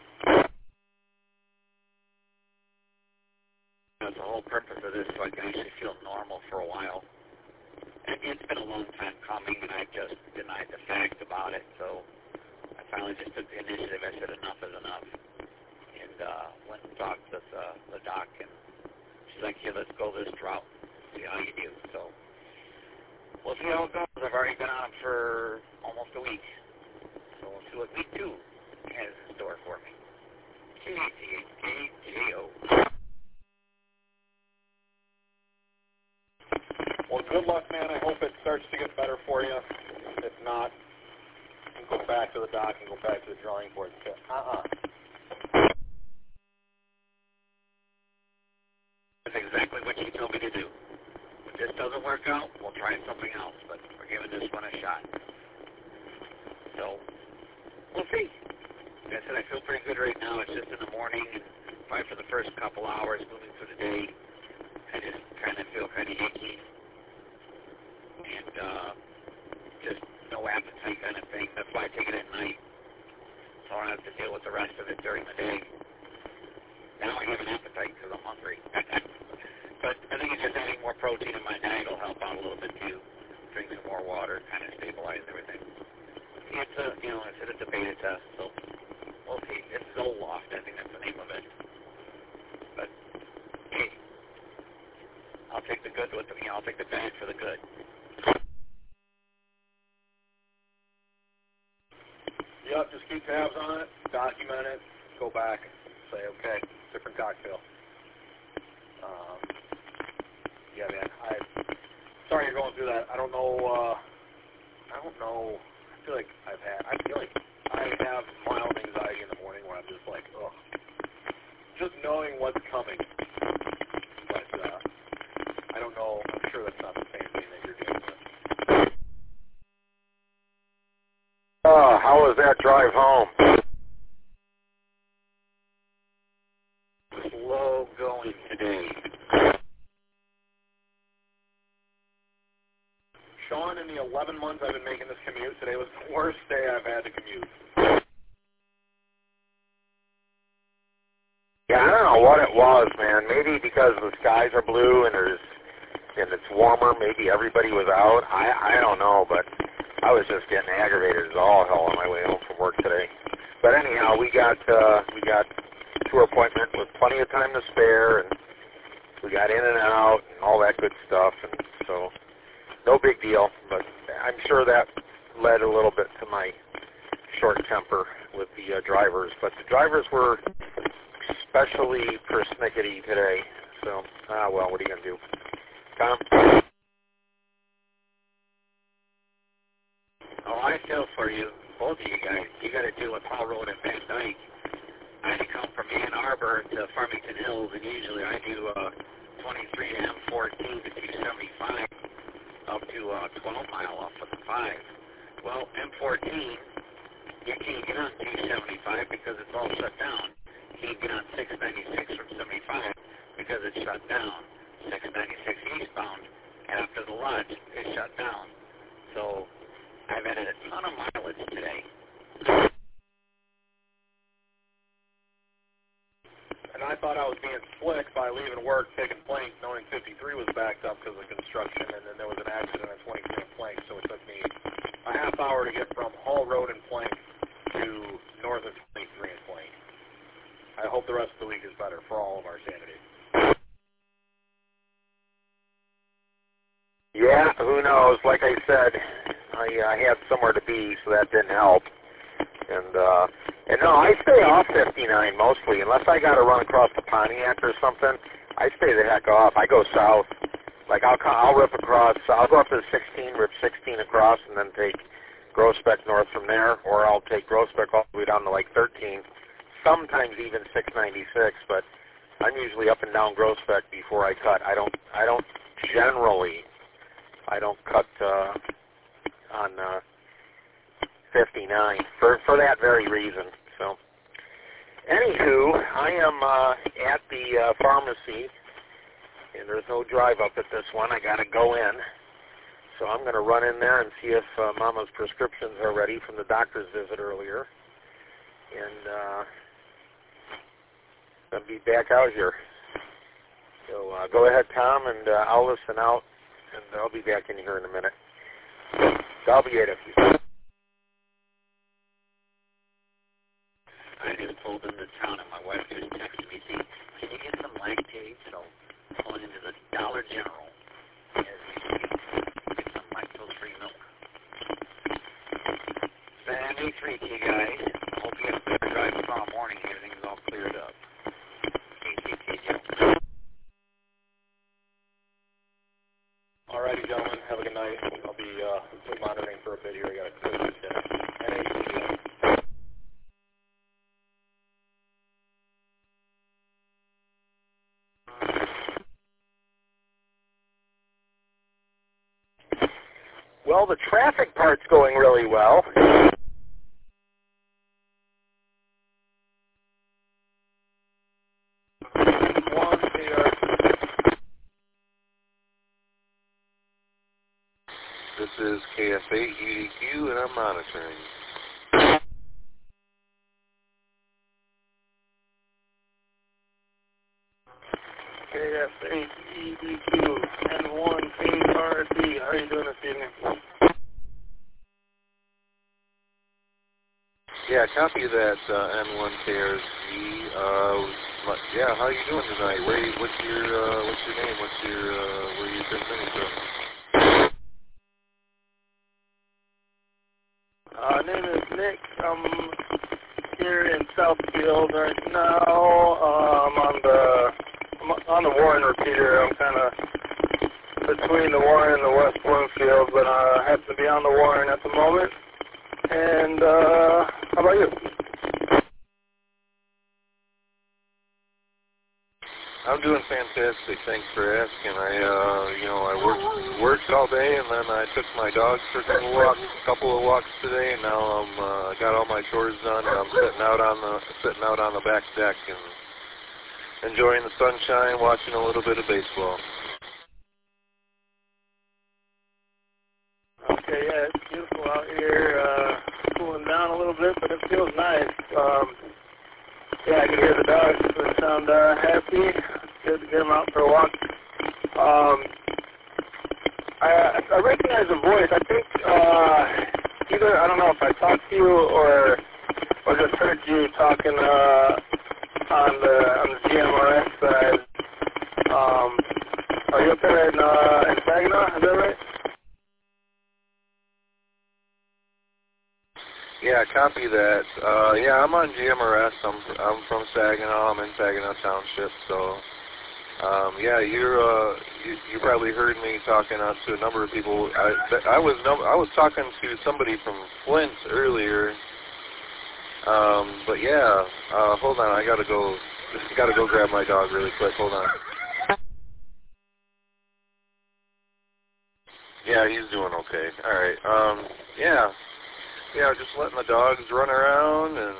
The whole purpose of this so I can actually feel normal for a while. And it's been a long time coming, and I just denied the fact about it, so I finally just took the initiative. I said enough is enough, and went and talked with the doc, and she's like, "Here, let's go this route, see how you do." So we'll see how it goes. I've already been on them for almost a week, so we'll see what week 2 has in store for me. G-H-K-J-O. Well, good luck, man. I hope it starts to get better for you. If not, you can go back to the doc and go back to the drawing board and say, That's exactly what she told me to do. If this doesn't work out, we'll try something else, but we're giving this one a shot. So, we'll see. Like I said, I feel pretty good right now. It's just in the morning, and probably for the first couple hours moving through the day, I just kind of feel kind of icky. And just no appetite kind of thing. That's why I take it at night, so I don't have to deal with the rest of it during the day. Now I have an appetite because I'm hungry. But I think it's just adding more protein in my diet will help out a little bit too. Drink some more water, kind of stabilize everything. It's a, I said it's a beta test, so we'll see. It's Zoloft, I think that's the name of it. But hey, I'll take the good with the, I'll take the bad for the good. Yep, just keep tabs on it, document it, go back, say, okay, different cocktail. Yeah, man, sorry you're going through that. I don't know, I feel like I have mild anxiety in the morning where I'm just like, ugh. Just knowing what's coming. But, I don't know, I'm sure that's not the same thing that you're dealing with. How was that drive home? Slow going today. Sean, in the 11 months I've been making this commute, today was the worst day I've had to commute. Yeah, I don't know what it was, man. Maybe because the skies are blue and there's and it's warmer. Maybe everybody was out. I don't know, but I was just getting aggravated as all hell on my way home from work today. But anyhow, we got tour appointment with plenty of time to spare, and we got in and out and all that good stuff, and so no big deal. But I'm sure that led a little bit to my short temper with the drivers. But the drivers were especially persnickety today. So, well, what are you going to do? Tom? Oh, I feel for you, both of you guys. You got to deal with Hall Road and Van Dyke. I had to come from Ann Arbor to Farmington Hills, and usually I do 23 to M14 to 275 up to 12 mile off of the 5. Well, M14, you can't get on 275 because it's all shut down. You can't get on 696 from 75 because it's shut down. 696 eastbound after the lodge is shut down. So I've added a ton of mileage today. And I thought I was being slick by leaving work, taking Plank, knowing 53 was backed up because of construction, and then there was an accident at 23 and Plank, so it took me a half hour to get from Hall Road and Plank to north of 23 and Plank. I hope the rest of the week is better for all of our sanity. Yeah, who knows? Like I said, I had somewhere to be, so that didn't help. And no, I stay off 59 mostly, unless I got to run across the Pontiac or something. I stay the heck off. I go south. Like I'll rip across. I'll go up to 16, rip 16 across, and then take Groesbeck north from there, or I'll take Groesbeck all the way down to like 13. Sometimes even 696, but I'm usually up and down Groesbeck before I cut. I don't generally. I don't cut on 59 for that very reason. So, anywho, I am at the pharmacy, and there's no drive up at this one. I got to go in, so I'm going to run in there and see if Mama's prescriptions are ready from the doctor's visit earlier, and then be back out here. So go ahead, Tom, and I'll listen out, and I'll be back in here in a minute. I'll be at a few. I just pulled into town and my wife just texted me, see, can you get some Lactaid? So I'm pulling into the Dollar General as we speak, get some lactose-free milk. Sandy 3 to you guys. Hope you have a better drive tomorrow morning. Everything's all cleared up. KCK. Alrighty, gentlemen. Have a good night. I'll be monitoring for a bit here. I got a quick NACO. Well, the traffic part's going really well. This is KF8 EDQ, and I'm monitoring. KF8 EDQ N1 KRD. How are you doing this evening? Yeah, copy that N1 KRD. Yeah, how are you doing tonight? What's your name? Where you been from? Name is Nick. I'm here in Southfield right now. I'm on the Warren repeater. I'm kind of between the Warren and the West Bloomfield, but I happen to be on the Warren at the moment. And how about you? I'm doing fantastic. Thanks for asking. I worked all day, and then I took my dogs for a couple of walks today, and now I'm got all my chores done, and I'm sitting out on the back deck and enjoying the sunshine, watching a little bit of baseball. Okay, yeah, it's beautiful out here. Cooling down a little bit, but it feels nice. Yeah, I can hear the dogs. They sound happy. It's good to get them out for a walk. I recognize the voice. I think either, I don't know if I talked to you or just heard you talking on the GMRS side. Are you up there in Saginaw? Is that right? Yeah, copy that. Yeah, I'm on GMRS. I'm from Saginaw. I'm in Saginaw Township. So, yeah, you probably heard me talking to a number of people. I was talking to somebody from Flint earlier. But yeah, hold on. I gotta go grab my dog really quick. Hold on. Yeah, he's doing okay. All right. Yeah, just letting the dogs run around, and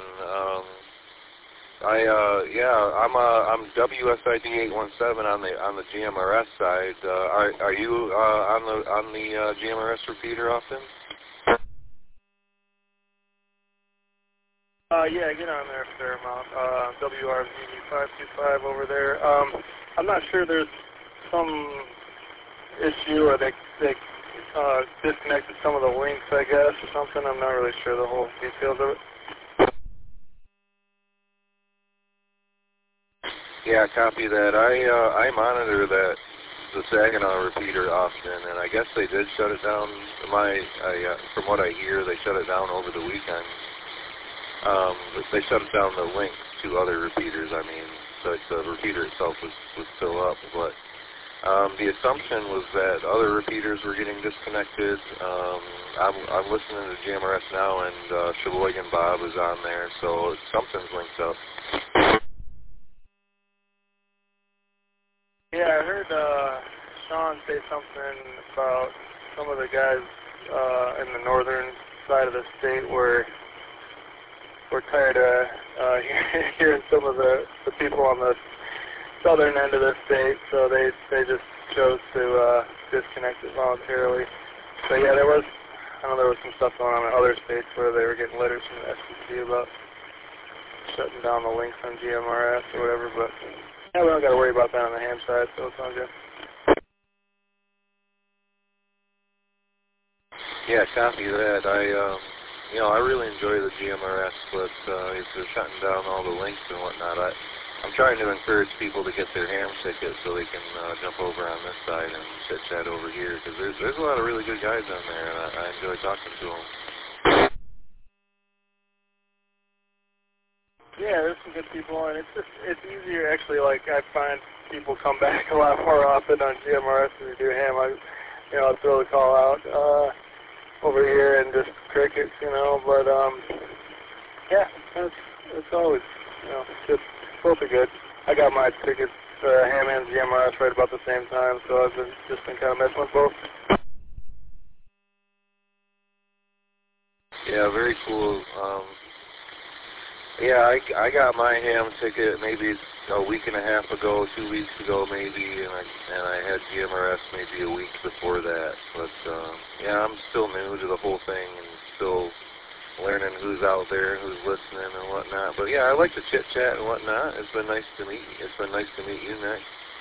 I'm WSID 817 on the GMRS side. Are you on the GMRS repeater often? Yeah, I get on there a fair amount. WRZD 525 over there. I'm not sure, there's some issue or they disconnected some of the links, I guess, or something. I'm not really sure the whole details of it. Yeah, copy that. I monitor the Saginaw repeater often, and I guess they did shut it down. From what I hear, they shut it down over the weekend. They shut down the link to other repeaters. I mean, the repeater itself was still up, but the assumption was that other repeaters were getting disconnected. I'm listening to GMRS now, and Sheboygan Bob is on there, so something's linked up. Yeah, I heard Sean say something about some of the guys in the northern side of the state were tired of hearing some of the people on the southern end of the state, so they just chose to disconnect it voluntarily. So yeah, there was some stuff going on in other states where they were getting letters from the FCC about shutting down the links on GMRS or whatever, but yeah, we don't got to worry about that on the ham side, so it's all good. Yeah, copy that. I really enjoy the GMRS, but if they're shutting down all the links and whatnot, I'm trying to encourage people to get their ham tickets so they can jump over on this side and chit-chat over here, because there's a lot of really good guys on there, and I enjoy talking to them. Yeah, there's some good people, and it's easier actually. Like, I find people come back a lot more often on GMRS than they do ham. I'll throw the call out over here and just crickets, but yeah, it's always, just both are good. I got my tickets, ham and GMRS right about the same time, so I've just been kind of messing with both. Yeah, very cool. Yeah, I got my ham ticket maybe a week and a half ago, 2 weeks ago maybe, and I had GMRS maybe a week before that. But yeah, I'm still new to the whole thing and still learning who's out there and who's listening and whatnot. But yeah, I like to chit chat and whatnot. It's been nice to meet you. It's been nice to meet you, Nick.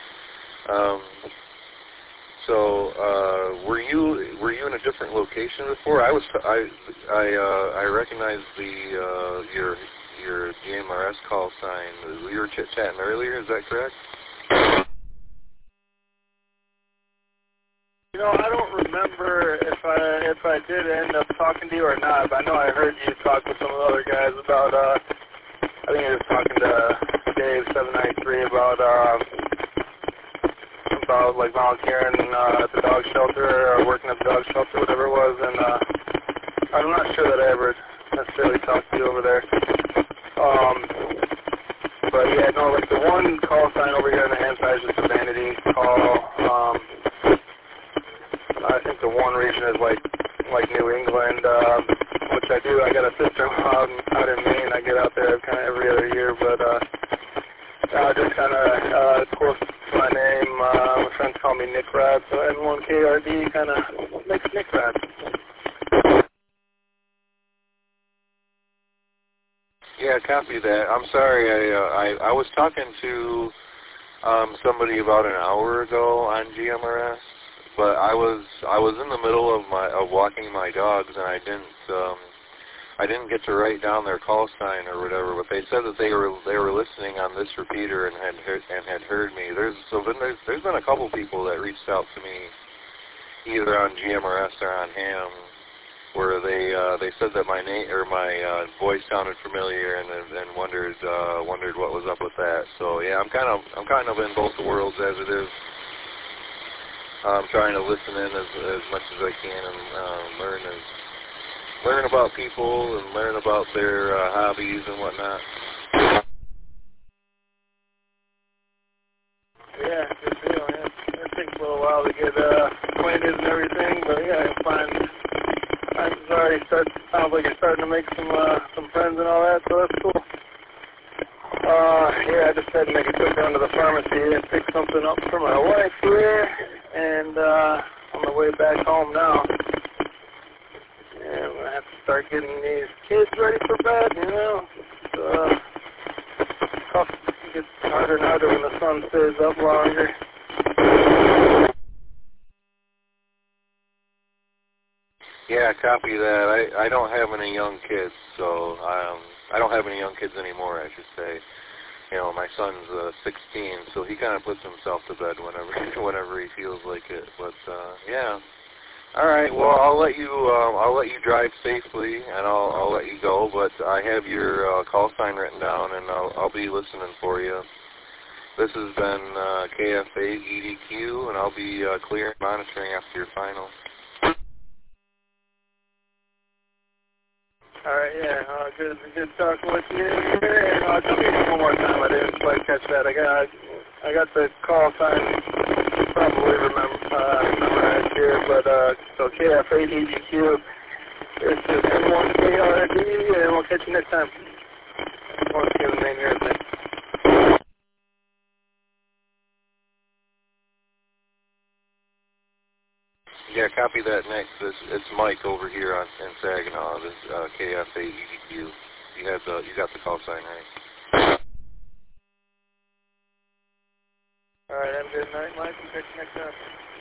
So were you in a different location before? I recognized your GMRS call sign. We were chit-chatting earlier, is that correct? I don't remember if I did end up talking to you or not, but I know I heard you talk with some of the other guys about, I think I was talking to Dave 793 about like volunteering at the dog shelter or working at the dog shelter, whatever it was, and I'm not sure that I ever necessarily talked to you over there. But yeah, no, like the one call sign over here on the hand side is just a vanity call. I think the one region is like New England, which I do. I got a sister out in Maine. I get out there kind of every other year, but just kind of close to my name. My friends call me Nick Rad, so N1KRD kind of makes Nick Rad. Yeah, copy that. I'm sorry. I was talking to somebody about an hour ago on GMRS, but I was in the middle of walking my dogs, and I didn't get to write down their call sign or whatever. But they said that they were listening on this repeater and had heard me. There's been a couple people that reached out to me either on GMRS or on ham, where they said that my name or my voice sounded familiar and wondered what was up with that. So yeah, I'm kind of in both worlds as it is. I'm trying to listen in as much as I can and learn about people and learn about their hobbies and whatnot. Yeah, good deal. Yeah. It takes a little while to get acquainted and everything, but yeah, I'm fine. Sounds like you're starting to make some friends and all that, so that's cool. Yeah, I just had to make a trip down to the pharmacy and pick something up for my wife here, and on the way back home now. And I'm going to have to start getting these kids ready for bed, you know. It's tough. It gets harder and harder when the sun stays up longer. Yeah, copy that. I don't have any young kids, so I don't have any young kids anymore, I should say. You know, my son's 16, so he kind of puts himself to bed whenever he feels like it. But yeah. All right. Well, I'll let you drive safely, and I'll let you go. But I have your call sign written down, and I'll be listening for you. This has been KF8 EDQ, and I'll be clear and monitoring after your final. All right, yeah, good talking with you here. And tell me one more time. I didn't quite catch that. I got the call sign. Probably memorized here, but so KF8EDQ. It's just M1KRD, and we'll catch you next time. What's the name here? Yeah, copy that next. It's Mike over here in Saginaw. This KF8EDQ. You got the call sign right. All right, have a good night, Mike. We'll catch you next time.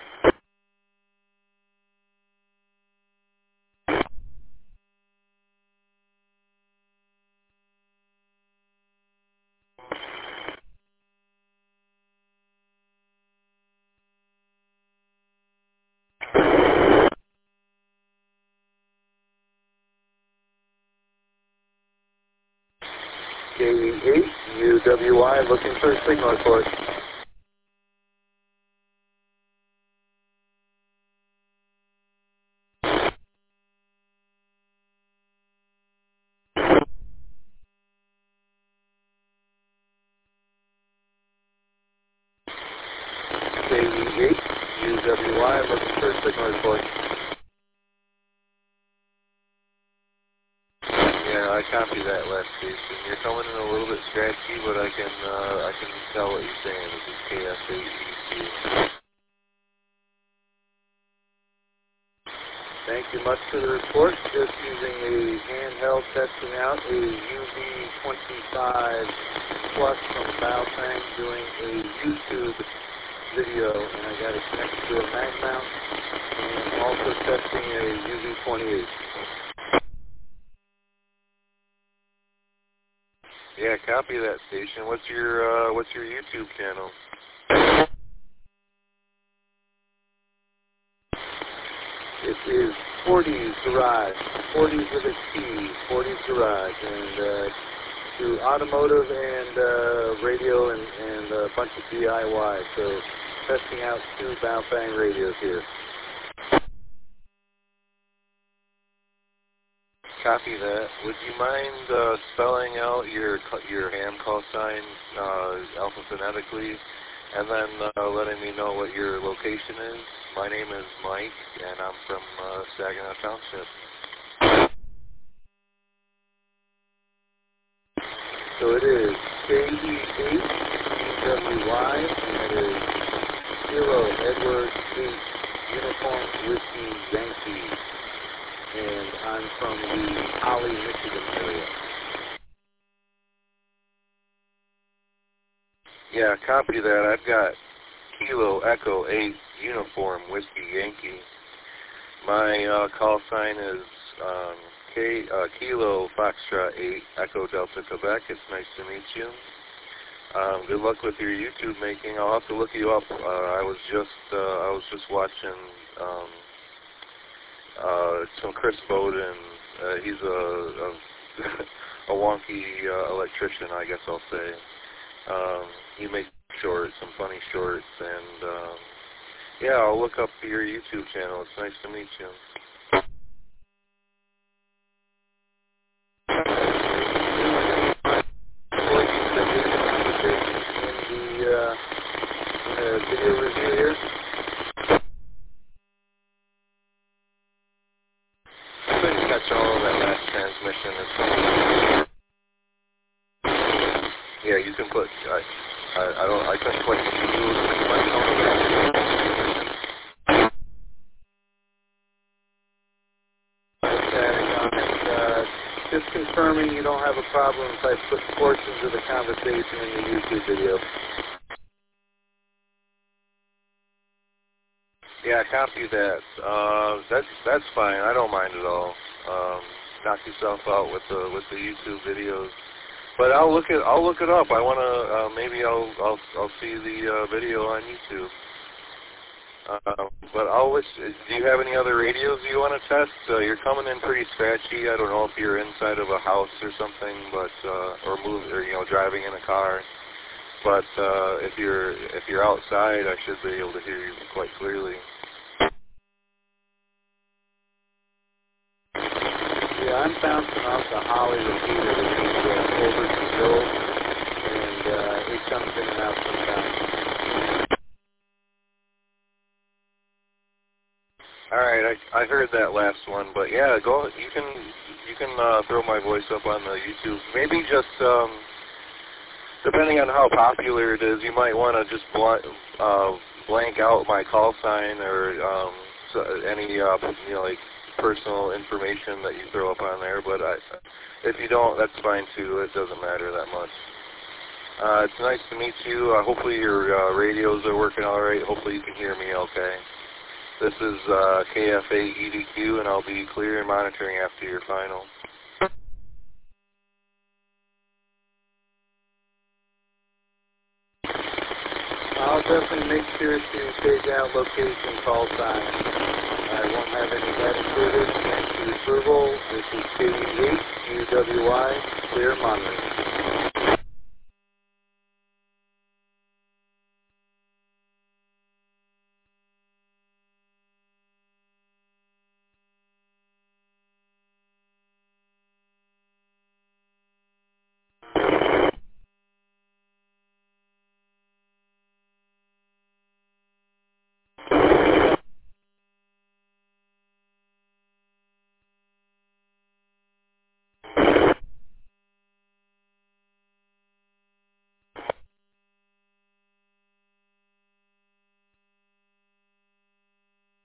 KE8UWI looking for a signal report. KE8UWI looking for a signal report. Yeah, I copy that last station. You're coming in a little bit scratchy, but I can tell what you're saying. This is KF8EDQ. Thank you much for the report. Just using a handheld testing out a UV25 Plus from Baofeng doing a YouTube video, and I got it connected to a mag mount, and also testing a UV28. Yeah, copy that station. What's your YouTube channel? It is 40's Garage, 40's with a T, 40's Garage, and do automotive and radio and a bunch of DIY. So testing out 2 Baofeng radios here. Copy that. Would you mind spelling out your ham call sign alphabetically, and then letting me know what your location is? My name is Mike, and I'm from Saginaw Township. So it is KE8UWY, and it is 0 Edward 8 Uniform Whiskey Yankee. And I'm from the Holly, Michigan area. Yeah, copy that. I've got Kilo Echo 8 Uniform Whiskey Yankee. My call sign is Kilo Foxtrot 8 Echo Delta Quebec. It's nice to meet you. Good luck with your YouTube making. I'll have to look you up. I was just watching some Chris Bowden. He's a wonky electrician, I guess I'll say. He makes shorts, some funny shorts, and yeah, I'll look up your YouTube channel. It's nice to meet you. Video review here. I couldn't catch all of that last transmission. Yeah, you can put. I couldn't quite just confirming you don't have a problem if I put portions of the conversation in the YouTube video. Yeah, copy that. That's fine. I don't mind at all. Knock yourself out with the YouTube videos. But I'll look it up. I wanna maybe I'll see the video on YouTube. But do you have any other radios you want to test? You're coming in pretty scratchy. I don't know if you're inside of a house or something, but or driving in a car. But if you're outside, I should be able to hear you quite clearly. Yeah, I'm bouncing off the Holly repeater that needs over to Bill, and it comes in and out sometimes. All right, I heard that last one, but yeah, go. You can throw my voice up on the YouTube. Maybe just depending on how popular it is, you might want to just blank out my call sign or any like personal information that you throw up on there. But if you don't, that's fine too. It doesn't matter that much. It's nice to meet you. Hopefully your radios are working all right. Hopefully you can hear me okay. This is KFA EDQ, and I'll be clear and monitoring after your final. I'll definitely make sure to take out location call sign. I won't have any of that included. Thanks for the approval. This is KE8 UWI, clear monitoring.